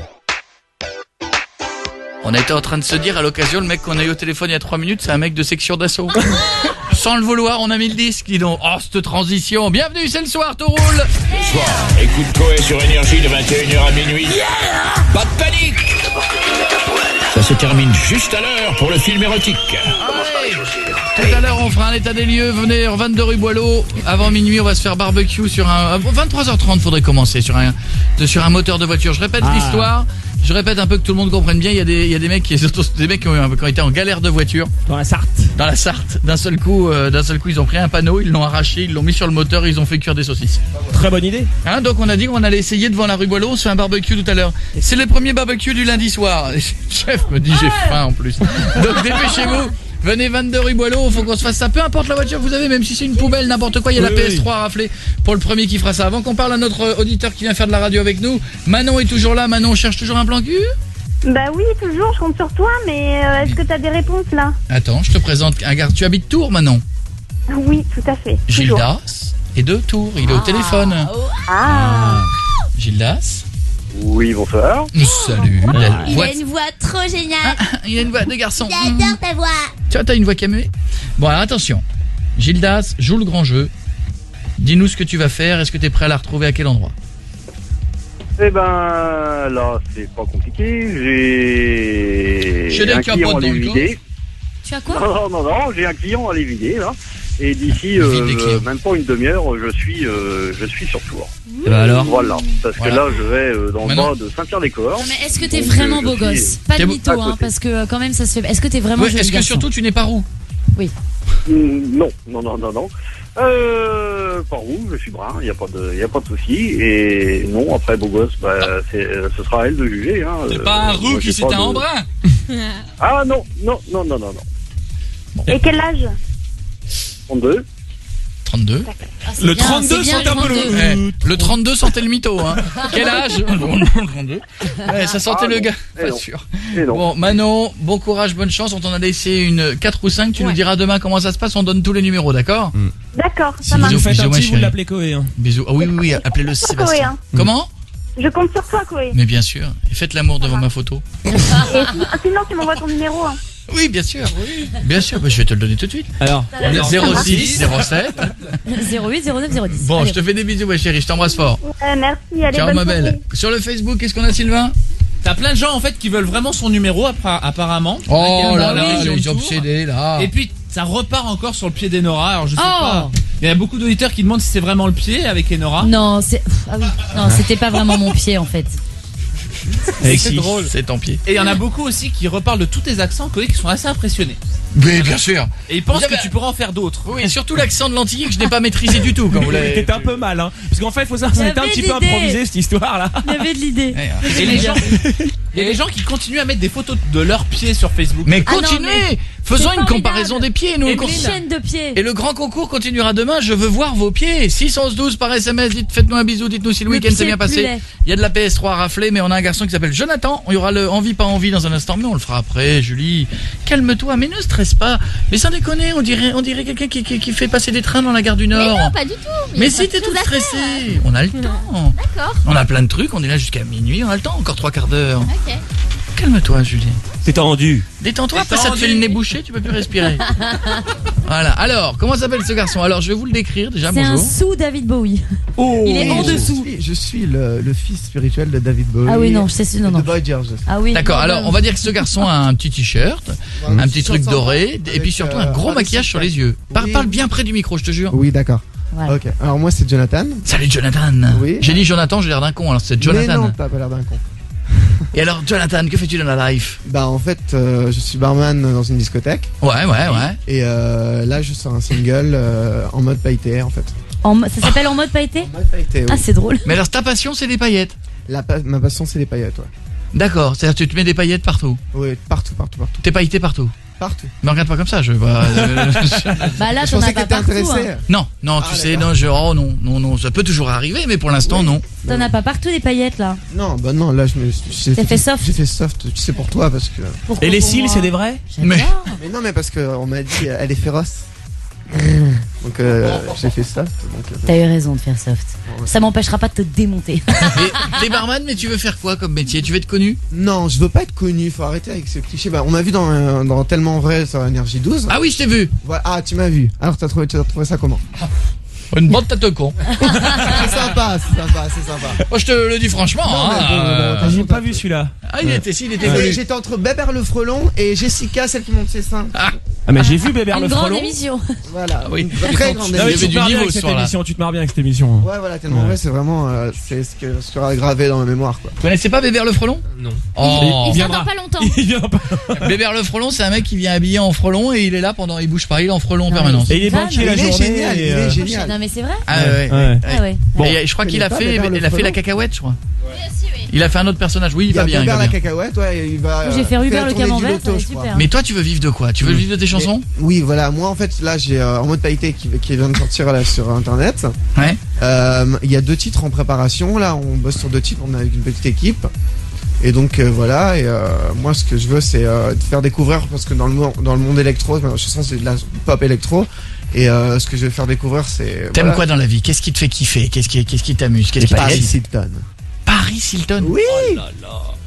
On était en train de se dire à l'occasion, le mec qu'on a eu au téléphone il y a trois minutes, c'est un mec de section d'assaut. Sans le vouloir, on a mis le disque, dis donc. Oh, cette transition. Bienvenue, c'est le soir, tout roule. Soir, écoute Coé sur Énergie de vingt et une heures à minuit. Pas de panique. Ça se termine juste à l'heure pour le film érotique. Tout à l'heure, on fera un état des lieux. Venez, vingt-deux rue Boileau. Avant minuit, on va se faire barbecue sur un... vingt-trois heures trente, faudrait commencer sur un, de, sur un moteur de voiture. Je répète Ah. l'histoire. Je répète un peu que tout le monde comprenne bien. Il y a des, il y a des mecs qui, surtout des mecs qui ont, eu un- qui ont été en galère de voiture. Dans la Sarthe. Dans la Sarthe. D'un seul coup, euh, d'un seul coup, ils ont pris un panneau, ils l'ont arraché, ils l'ont mis sur le moteur, ils ont fait cuire des saucisses. Très bonne idée. Hein, donc on a dit qu'on allait essayer devant la rue Boileau, on se fait un barbecue tout à l'heure. C'est le premier barbecue du lundi soir. Le chef me dit j'ai faim en plus. Donc dépêchez-vous. Venez vingt-deux rue Boileau, faut qu'on se fasse ça. Peu importe la voiture que vous avez, même si c'est une poubelle, n'importe quoi, il y a la Oui, P S trois à rafler pour le premier qui fera ça. Avant qu'on parle à notre auditeur qui vient faire de la radio avec nous, Manon est toujours là. Manon cherche toujours un plan cul. Bah oui, toujours, je compte sur toi, mais euh, est-ce que t'as des réponses là? Attends, je te présente un gars. Tu habites Tours, Manon? Oui, tout à fait. toujours. Gildas et de Tours, il est au téléphone. Ah. Gildas? Oui, bonsoir. Salut. La Il voix a une voix trop géniale. il a une voix de garçon. J'adore ta voix. Tu vois, t'as une voix camée. Bon, alors attention. Gildas, joue le grand jeu. Dis-nous ce que tu vas faire. Est-ce que t'es prêt à la retrouver à quel endroit? Eh ben, là, c'est pas compliqué. J'ai Je un n'ai qu'un client pote à dans les le vider. Tu as quoi? Non, non, non, non, j'ai un client à les vider, là. Et d'ici, Vide euh, des clients. même pas une demi-heure, je suis, euh, je suis sur tour. Et bah alors Voilà. Parce Voilà. que là, je vais euh, dans le Maintenant- bas de Saint-Pierre-des-Corps. Non, mais est-ce que t'es Donc, vraiment euh, beau je suis- gosse? Pas de T'es beau- mytho, à hein, côté. parce que euh, quand même ça se fait. Est-ce que t'es vraiment Ouais, joli est-ce que garçon? surtout tu n'es pas roux? Oui. Mm, Non, non, non, non, non. Euh, pas roux, je suis brun, il n'y a pas de, y a pas de souci. Et non, après beau gosse, bah, c'est, ce sera à elle de juger. Hein. C'est Euh, pas un roux moi, qui j'ai s'est pas un de- en brun. Ah non, non, non, non, non, non. Et quel âge? trente-deux. trente-deux. Ah, c'est Le bien, trente-deux c'est bien, sent un peu trente-deux. le... Eh, le trente-deux sentait le mytho, hein. Quel âge? trente-deux. Ouais, ça sentait Ah, le non. gars. Eh Pas non. sûr. Et non. Bon, Manon, bon courage, bonne chance. On t'en a laissé une quatre ou cinq. Tu nous Ouais. diras demain comment ça se passe. On donne tous les numéros, d'accord? D'accord, Si ça vous marche. Vous faites Bisous, un ma petit, vous chérie. l'appelez Koé. Hein. Bisous. Ah oui, oui, oui. Appelez-le Coé, Sébastien. hein. Comment? Je compte sur toi, Koé. Mais bien sûr. Et faites l'amour devant ma photo. Et sinon, sinon, tu m'envoies ton numéro. Hein. Oui, bien sûr. Bien sûr. Bah, je vais te le donner tout de suite. Alors, zéro six zéro sept. zéro huit zéro neuf zéro dix. Bon, Allez, je te fais des bisous, ma chérie. Je t'embrasse fort. Ouais, merci, allez, Ciao, bonne ma soirée. belle. Sur le Facebook, qu'est-ce qu'on a, Sylvain? T'as plein de gens en fait qui veulent vraiment son numéro appara- apparemment. Oh Bah là oui, là, ils ont les le tour. obsédés, là. Et puis ça repart encore sur le pied d'Enora. Alors je sais Oh. pas. Il y a beaucoup d'auditeurs qui demandent si c'est vraiment le pied avec Enora. Non, c'est. Pff, Ah oui. Non, c'était pas vraiment mon pied en fait. Avec C'est six. drôle. C'est tant pis. Et il y en a beaucoup aussi qui reparlent de tous tes accents, Koé, qui sont assez impressionnés. Mais bien sûr. Et ils pensent Vous avez- que tu pourras en faire d'autres. Oui, et surtout l'accent de l'Antillais que je n'ai pas maîtrisé du tout, quand vous l'avez. T'étais un peu mal, hein. Parce qu'en fait, il faut savoir, Il y c'était un avait petit de peu l'idée. improvisé cette histoire-là. Il y avait de l'idée. Ouais, Et les gens, il y a des gens qui continuent à mettre des photos de leurs pieds sur Facebook. Mais Ah non, continuez. mais Faisons c'est une formidable. comparaison des pieds, nous. Et le con- Une chaîne de pieds. Et le grand concours continuera demain. Je veux voir vos pieds. six onze douze par S M S. Dites, faites-nous un bisou. Dites-nous si le, Le week-end s'est pied bien le plus passé. laid. Il y a de la P S trois à rafler, mais on a un garçon qui s'appelle Jonathan. Il y aura le envie pas envie dans un instant, mais on le fera après. Julie, calme-toi, mais ne stresse pas. Mais sans déconner, on dirait, on dirait quelqu'un qui, qui, qui fait passer des trains dans la gare du Mais Nord. non, pas du tout. Mais y a si pas de t'es toute choses à faire. stressée, on a le temps. D'accord. On a plein de trucs, on est là jusqu'à minuit, on a le temps, encore trois quarts d'heure. Ok. Calme-toi, Julie. C'est tendu. Détends-toi, après ça te fait le nez bouché, tu peux plus respirer. Voilà. Alors, comment s'appelle ce garçon? Alors, je vais vous le décrire déjà. C'est un Bonjour. sous David Bowie. Oh. Il est en je dessous. suis, je suis le, le fils spirituel de David Bowie. Ah oui, non, je sais, non, et non. de Boy George. Ah oui. D'accord, non, alors, non. on On va dire que ce garçon a un petit t-shirt, Voilà, un petit truc t-shirt doré, sympa, et puis avec, surtout euh, un gros Harry maquillage sur Styles. les yeux. Parle, Oui. parle bien près du micro, je te jure. Oui, d'accord. Voilà. Ok, alors moi c'est Jonathan. Salut Jonathan. Oui. J'ai dit Jonathan, j'ai l'air d'un con, alors c'est Mais Jonathan. non, t'as pas l'air d'un con. Et alors, Jonathan, que fais-tu dans la life? Bah en fait, euh, je suis barman dans une discothèque. Ouais, ouais, ouais. Et euh, là, je sors un single euh, en mode pailleté en fait. En mo- ça s'appelle en mode pailleté Pailleté, oui. Ah, c'est drôle. Mais alors, ta passion, c'est les paillettes? La pa- ma passion, c'est les paillettes, ouais. D'accord, c'est-à-dire que tu te mets des paillettes partout? Oui, partout, partout, partout. T'es pailleté partout? Partout. Me regarde pas comme ça, je vais pas. euh, Bah là, Je t'en pensais as que pas t'étais partout. intéressé. Hein. Non, non, tu Ah, sais, d'accord. non, je, oh non, non, non, ça peut toujours arriver, mais pour l'instant, non. T'en as pas partout des paillettes là. Non, bah non, là je me suis. T'as fait soft. J'ai fait soft, tu sais pour toi parce que. Pourquoi Et les pour cils, moi c'est des vrais? Mais Mais non, mais parce que on m'a dit euh, elle est féroce. Donc euh, j'ai fait soft. Donc, euh, T'as eu raison de faire soft. Ça m'empêchera pas de te démonter. Mais t'es barman, mais tu veux faire quoi comme métier? Tu veux être connu? Non, je veux pas être connu, faut arrêter avec ce cliché. Bah, on m'a vu dans, euh, dans Tellement Vrai sur Énergie douze. Ah oui, je t'ai vu. Voilà. Ah, tu m'as vu. Alors, t'as trouvé, tu as trouvé ça comment? Une bande tête de con. C'est sympa, c'est sympa, c'est sympa. Moi, je te le dis franchement. Non, mais hein, bon, euh, bon, Ah, j'ai pas vu celui-là. Ah, il était, si, il était Et connu. J'étais entre Bébert le Frelon et Jessica, celle qui monte ses seins. Ah, Ah, mais j'ai vu Bébert Une le grande Frelon. émission. Voilà. Ah oui. Une très grande Non, mais Il y tu avait te du marres bien niveau avec ce cette soir-là. émission, tu te marres bien avec cette émission. Ouais, voilà, Tellement Ouais. Vrai, c'est vraiment euh, c'est ce que ce qui aura gravé dans ma mémoire, quoi. Vous connaissez pas Bébert le Frelon? Non. Oh. Il vient viendra. dans pas longtemps. Il viendra pas. Bébert le Frelon, c'est un mec qui vient habillé en frelon et il est là pendant, il bouge pas, il est en frelon en Non, permanence. mais Et il est Van. banquier la Il est journée. génial, et, il est euh, génial. Non mais c'est vrai. Ah ouais. Ouais. Ah ouais. Bon. Et je crois qu'il a connais pas fait, Bébert le il a fait la Frelon cacahuète, je crois. Oui, aussi, oui. Il a fait un autre personnage. Oui, il Il y va a bien, il Bébert va la bien. cacahuète, ouais, il va. J'ai fait euh, Hubert la le tournée du camembert, loto, ça va je être crois. super. Mais toi, tu veux vivre de quoi? Tu veux vivre de tes chansons? Oui, voilà. Moi, en fait, là, j'ai euh, en mode pailleté qui, qui vient de sortir là sur internet. Ouais. Euh, Il y a deux titres en préparation. Là, on bosse sur deux titres. On est avec une petite équipe. Et donc euh, voilà. Et euh, moi, ce que je veux, c'est euh, de faire découvrir parce que dans le mo- dans le monde électro, je sens que c'est de la pop électro. Et euh, ce que je vais faire découvrir, c'est. T'aimes voilà. quoi dans la vie? Qu'est-ce qui te fait kiffer? Qu'est-ce qui, qu'est-ce qui t'amuse? Qu'est-ce qui Paris t'excite? Hilton. Paris Hilton. Oui. Oh là là.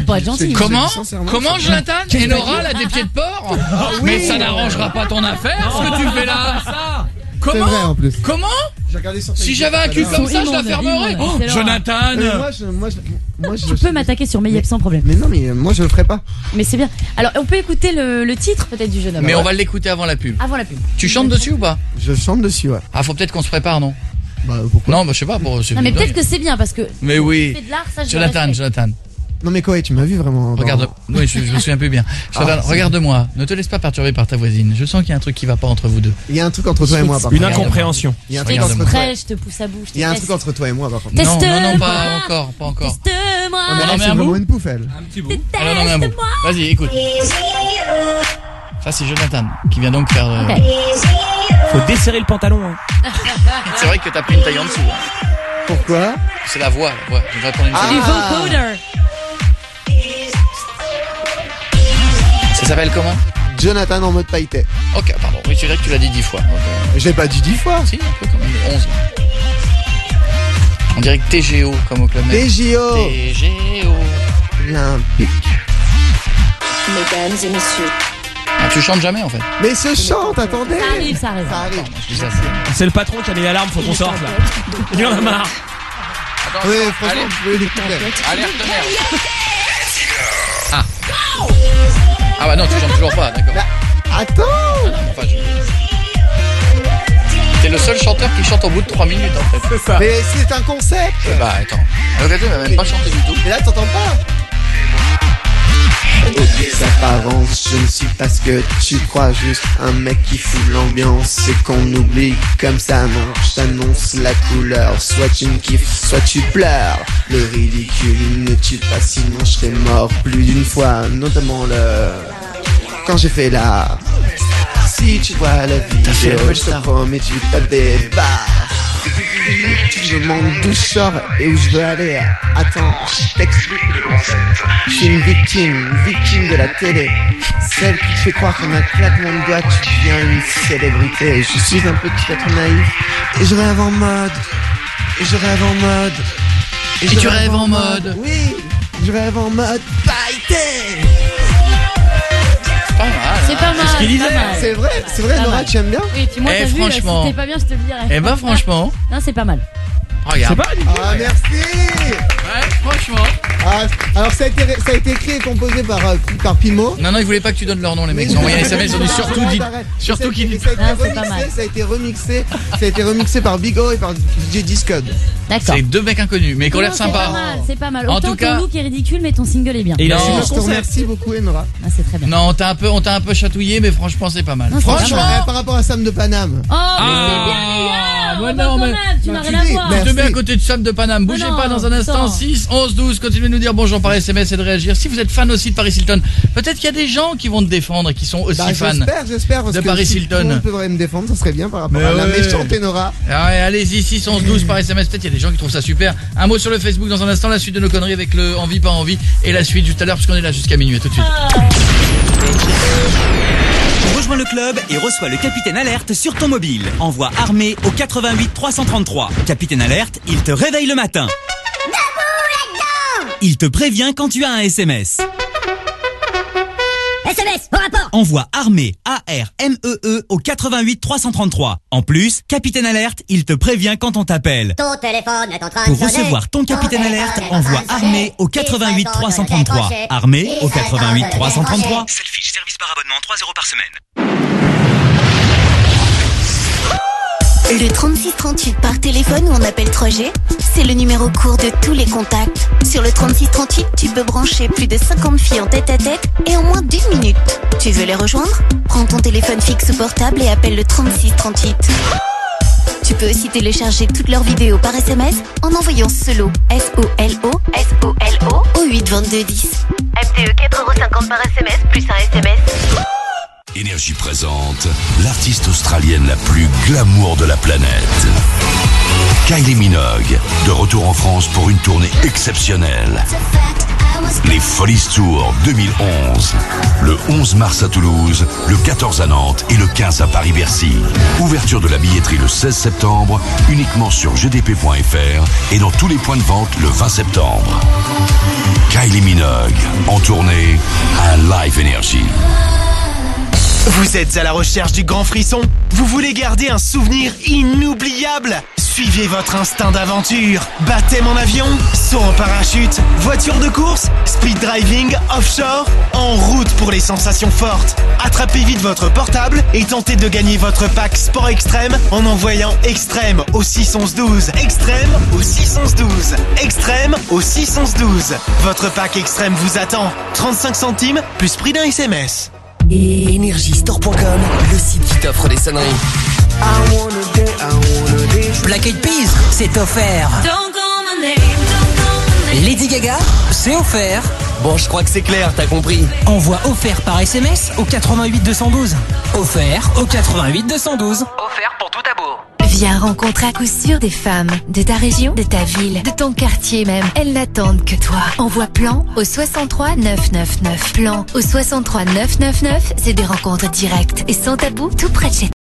ça pour être gentil. Comment sincèrement, Comment, ça- Jonathan Et Nora, elle a des pieds de porc Mais ça n'arrangera pas ton affaire, ce que tu fais là. Comment C'est vrai, en plus. Comment J'ai regardé sur Si Facebook j'avais un tout à cul l'heure. comme ça, je la immondes, fermerais. immondes, Oh, c'est Laurent. Jonathan Euh, moi, je, moi, je, moi, je, Tu peux m'attaquer sur Mayep sans problème. Mais non, mais euh, moi je le ferai pas. Mais c'est bien. Alors, on peut écouter le, le titre peut-être du jeune homme. Mais on va l'écouter avant la pub. Avant la pub. Tu chantes dessus ou pas Je chante dessus, ouais. Ah, faut peut-être qu'on se prépare, non Bah pourquoi Non, bah je sais pas. Pour, Non, mais peut-être que c'est bien parce que. Mais oui. Tu fais de l'art, ça je le Jonathan, respecte. Jonathan. Non mais Koé, tu m'as vu vraiment. dans- Regarde, oui, je, je me souviens plus bien. Je Ah, regarde- c'est- Regarde-moi, ne te laisse pas perturber par ta voisine. Je sens qu'il y a un truc qui va pas entre vous deux. Il y a un truc entre toi et moi par Une contre. incompréhension. Il y a un Je truc fais entre toi. exprès, je te pousse à bouche. Il y a un truc entre toi et moi par contre. Non, non, non, Teste-moi. pas encore, pas encore. Teste-moi. Ah, mais On en elle, met c'est un bout vraiment une pouffe elle. Un petit bout. Alors, on en met un bout. Vas-y, écoute. Ça, c'est Jonathan, qui vient donc faire... euh, Ok. Faut desserrer le pantalon. Hein. C'est vrai que t'as pris une taille en dessous. hein. Pourquoi? C'est la voix, la voix. Je devrais prendre une Ah. Du taille. vocoder. Ça s'appelle comment? Jonathan en mode pailleté. Ok, pardon. Oui, c'est vrai que tu l'as dit dix fois. Donc, euh, Je l'ai pas dit dix fois. Si, un peu quand même. onze. On dirait que T G O, comme au Club Med. T J O. T G O. Olympique. Mesdames et messieurs, Ah, tu chantes jamais, en fait. Mais ce chante, attendez. Ça arrive, ça arrive. Ça arrive. Je dis ça, c'est- C'est le patron qui a mis l'alarme, faut qu'on sorte là. Il y en a marre. Attends, Oui, allez, franchement, vous pouvez l'écouter. alerte de merde. Ah. Ah bah non, tu chantes toujours pas, d'accord. Attends. Enfin, je- T'es le seul chanteur qui chante au bout de trois minutes, en fait. C'est ça. Mais c'est un concept. Bah attends. L'occasion, il va même pas chanter du tout. Et là, t'entends pas. Aux apparences, je ne suis pas ce que tu crois, juste un mec qui fout l'ambiance et qu'on oublie comme ça. Non, je t'annonce la couleur, soit tu me kiffes, soit tu pleures. Le ridicule ne tue pas, sinon je serais mort plus d'une fois, notamment le... quand j'ai fait la... Si tu vois la vidéo, je te promets tu pas de débat. Tu me demandes d'où je sors et où je veux aller. Attends, je t'explique le concept. Je suis une victime, une victime de la télé. Celle qui te fait croire qu'en un claquement de doigts, tu deviens une célébrité. Je suis un petit être naïf et je rêve en mode. Et je rêve en mode. Et je tu rêves en mode. Oui, je rêve en mode pailleté. Pas mal. C'est pas mal. ce qu'il disait. pas mal. C'est vrai, c'est vrai, Pas Nora, mal. tu aimes bien? Oui, puis moi, Eh, t'as vu, là, si franchement. c'était pas bien, je te le dirais. Eh ben franchement, Non, c'est pas mal. regarde. Ah, merci. Ouais, franchement. Ah, alors ça a été, ça a été écrit et composé par, euh, par Pimo. Non, non, ils voulaient pas que tu donnes leur nom, les mecs. Ils ont envoyé un S M S, ils ont dit surtout, Arrête, dit, arrête. surtout Ça a qu'il été- dit. ça a été Non, c'est pas remixé, mal. ça a été remixé, ça a été remixé par Big O et par D J Discode. D'accord. C'est deux mecs inconnus, mais qui ont l'air Non, c'est pas sympas. mal, c'est pas mal. En Autant tout ton cas- look est ridicule, mais ton single est bien. Et il a Non. su le Je te concept. remercie beaucoup, Enora. Ah, c'est très bien. Non, on t'a un peu, on t'a un peu chatouillé, mais franchement, c'est pas mal. Non, c'est Franchement, pas mal. eh, par rapport à Sam de Paname. Oh, mais Ah, c'est bien meilleur. mais Enfin, non, quand mais- même, tu non, n'as tu rien à dis, voir. mais- Je te mets à Merci. côté de Sam de Paname. Bougez non, pas dans un instant. attends. six, onze, douze. Continuez de nous dire bonjour par S M S et de réagir. Si vous êtes fan aussi de Paris Hilton, peut-être qu'il y a des gens qui vont te défendre et qui sont aussi Bah, fans. j'espère, j'espère, parce de que Paris si Hilton. tout le monde devrait me défendre, ça serait bien par rapport Mais à la ouais. méchante Enora. Ah ouais, allez-y, six, onze, douze par S M S. Peut-être il y a des gens qui trouvent ça super. Un mot sur le Facebook dans un instant. La suite de nos conneries avec le envie, pas envie. Et la suite juste à l'heure, puisqu'on est là jusqu'à minuit. À tout de suite. Rejoins le club et reçois le Capitaine Alerte sur ton mobile. Envoie armé au quatre-vingt-huit trois cent trente-trois. Capitaine Alerte, il te réveille le matin. Il te prévient quand tu as un S M S. S M S, au rapport. Envoie armé, A R M E E au quatre-vingt-huit trois cent trente-trois. En plus, Capitaine Alerte, il te prévient quand on t'appelle. Ton téléphone est en train de Pour sonner. recevoir ton Capitaine téléphone Alerte, est en train envoie de sonner. armé au Il quatre-vingt-huit serait temps trois cent de trente-trois. décrocher. Armé Il au serait temps quatre-vingt-huit de trois cent trente-trois. décrocher. Selfie, service par abonnement, trois euros par semaine. Le trente-six trente-huit par téléphone ou en appel trois G, c'est le numéro court de tous les contacts. Sur le trente-six trente-huit, tu peux brancher plus de cinquante filles en tête à tête et en moins d'une minute. Tu veux les rejoindre? Prends ton téléphone fixe ou portable et appelle le trente-six trente-huit. Tu peux aussi télécharger toutes leurs vidéos par S M S en envoyant SOLO, S O L O, S O L O, au huit vingt-deux dix. M T E quatre euros cinquante par S M S plus un S M S. Énergie présente l'artiste australienne la plus glamour de la planète. Kylie Minogue, de retour en France pour une tournée exceptionnelle. Les Folies Tour deux mille onze. Le onze mars à Toulouse, le quatorze à Nantes et le quinze à Paris-Bercy. Ouverture de la billetterie le seize septembre, uniquement sur g d p point f r et dans tous les points de vente le vingt septembre. Kylie Minogue, en tournée à Live Energy. Vous êtes à la recherche du grand frisson? Vous voulez garder un souvenir inoubliable? Suivez Suivez votre instinct d'aventure. Baptême en avion, saut en parachute, voiture de course, speed driving, offshore, en route pour les sensations fortes. Attrapez vite votre portable et tentez de gagner votre pack Sport Extrême en envoyant Extrême au six onze douze. Extrême au six onze douze. Extrême au six onze douze. Votre pack Extrême vous attend. trente-cinq centimes plus prix d'un S M S. Et Energiestore point com, le site qui t'offre des sonneries. Black Eyed Peas, c'est offert. Lady Gaga, c'est offert. Bon, je crois que c'est clair, t'as compris. Envoie offert par S M S au quatre-vingt-huit deux cent douze. Offert au quatre-vingt-huit deux cent douze. Offert pour tout amour. Viens rencontrer à coup sûr des femmes de ta région, de ta ville, de ton quartier même. Elles n'attendent que toi. Envoie plan au soixante-trois neuf neuf neuf. Plan au soixante-trois neuf neuf neuf, c'est des rencontres directes et sans tabou, tout près de chez toi.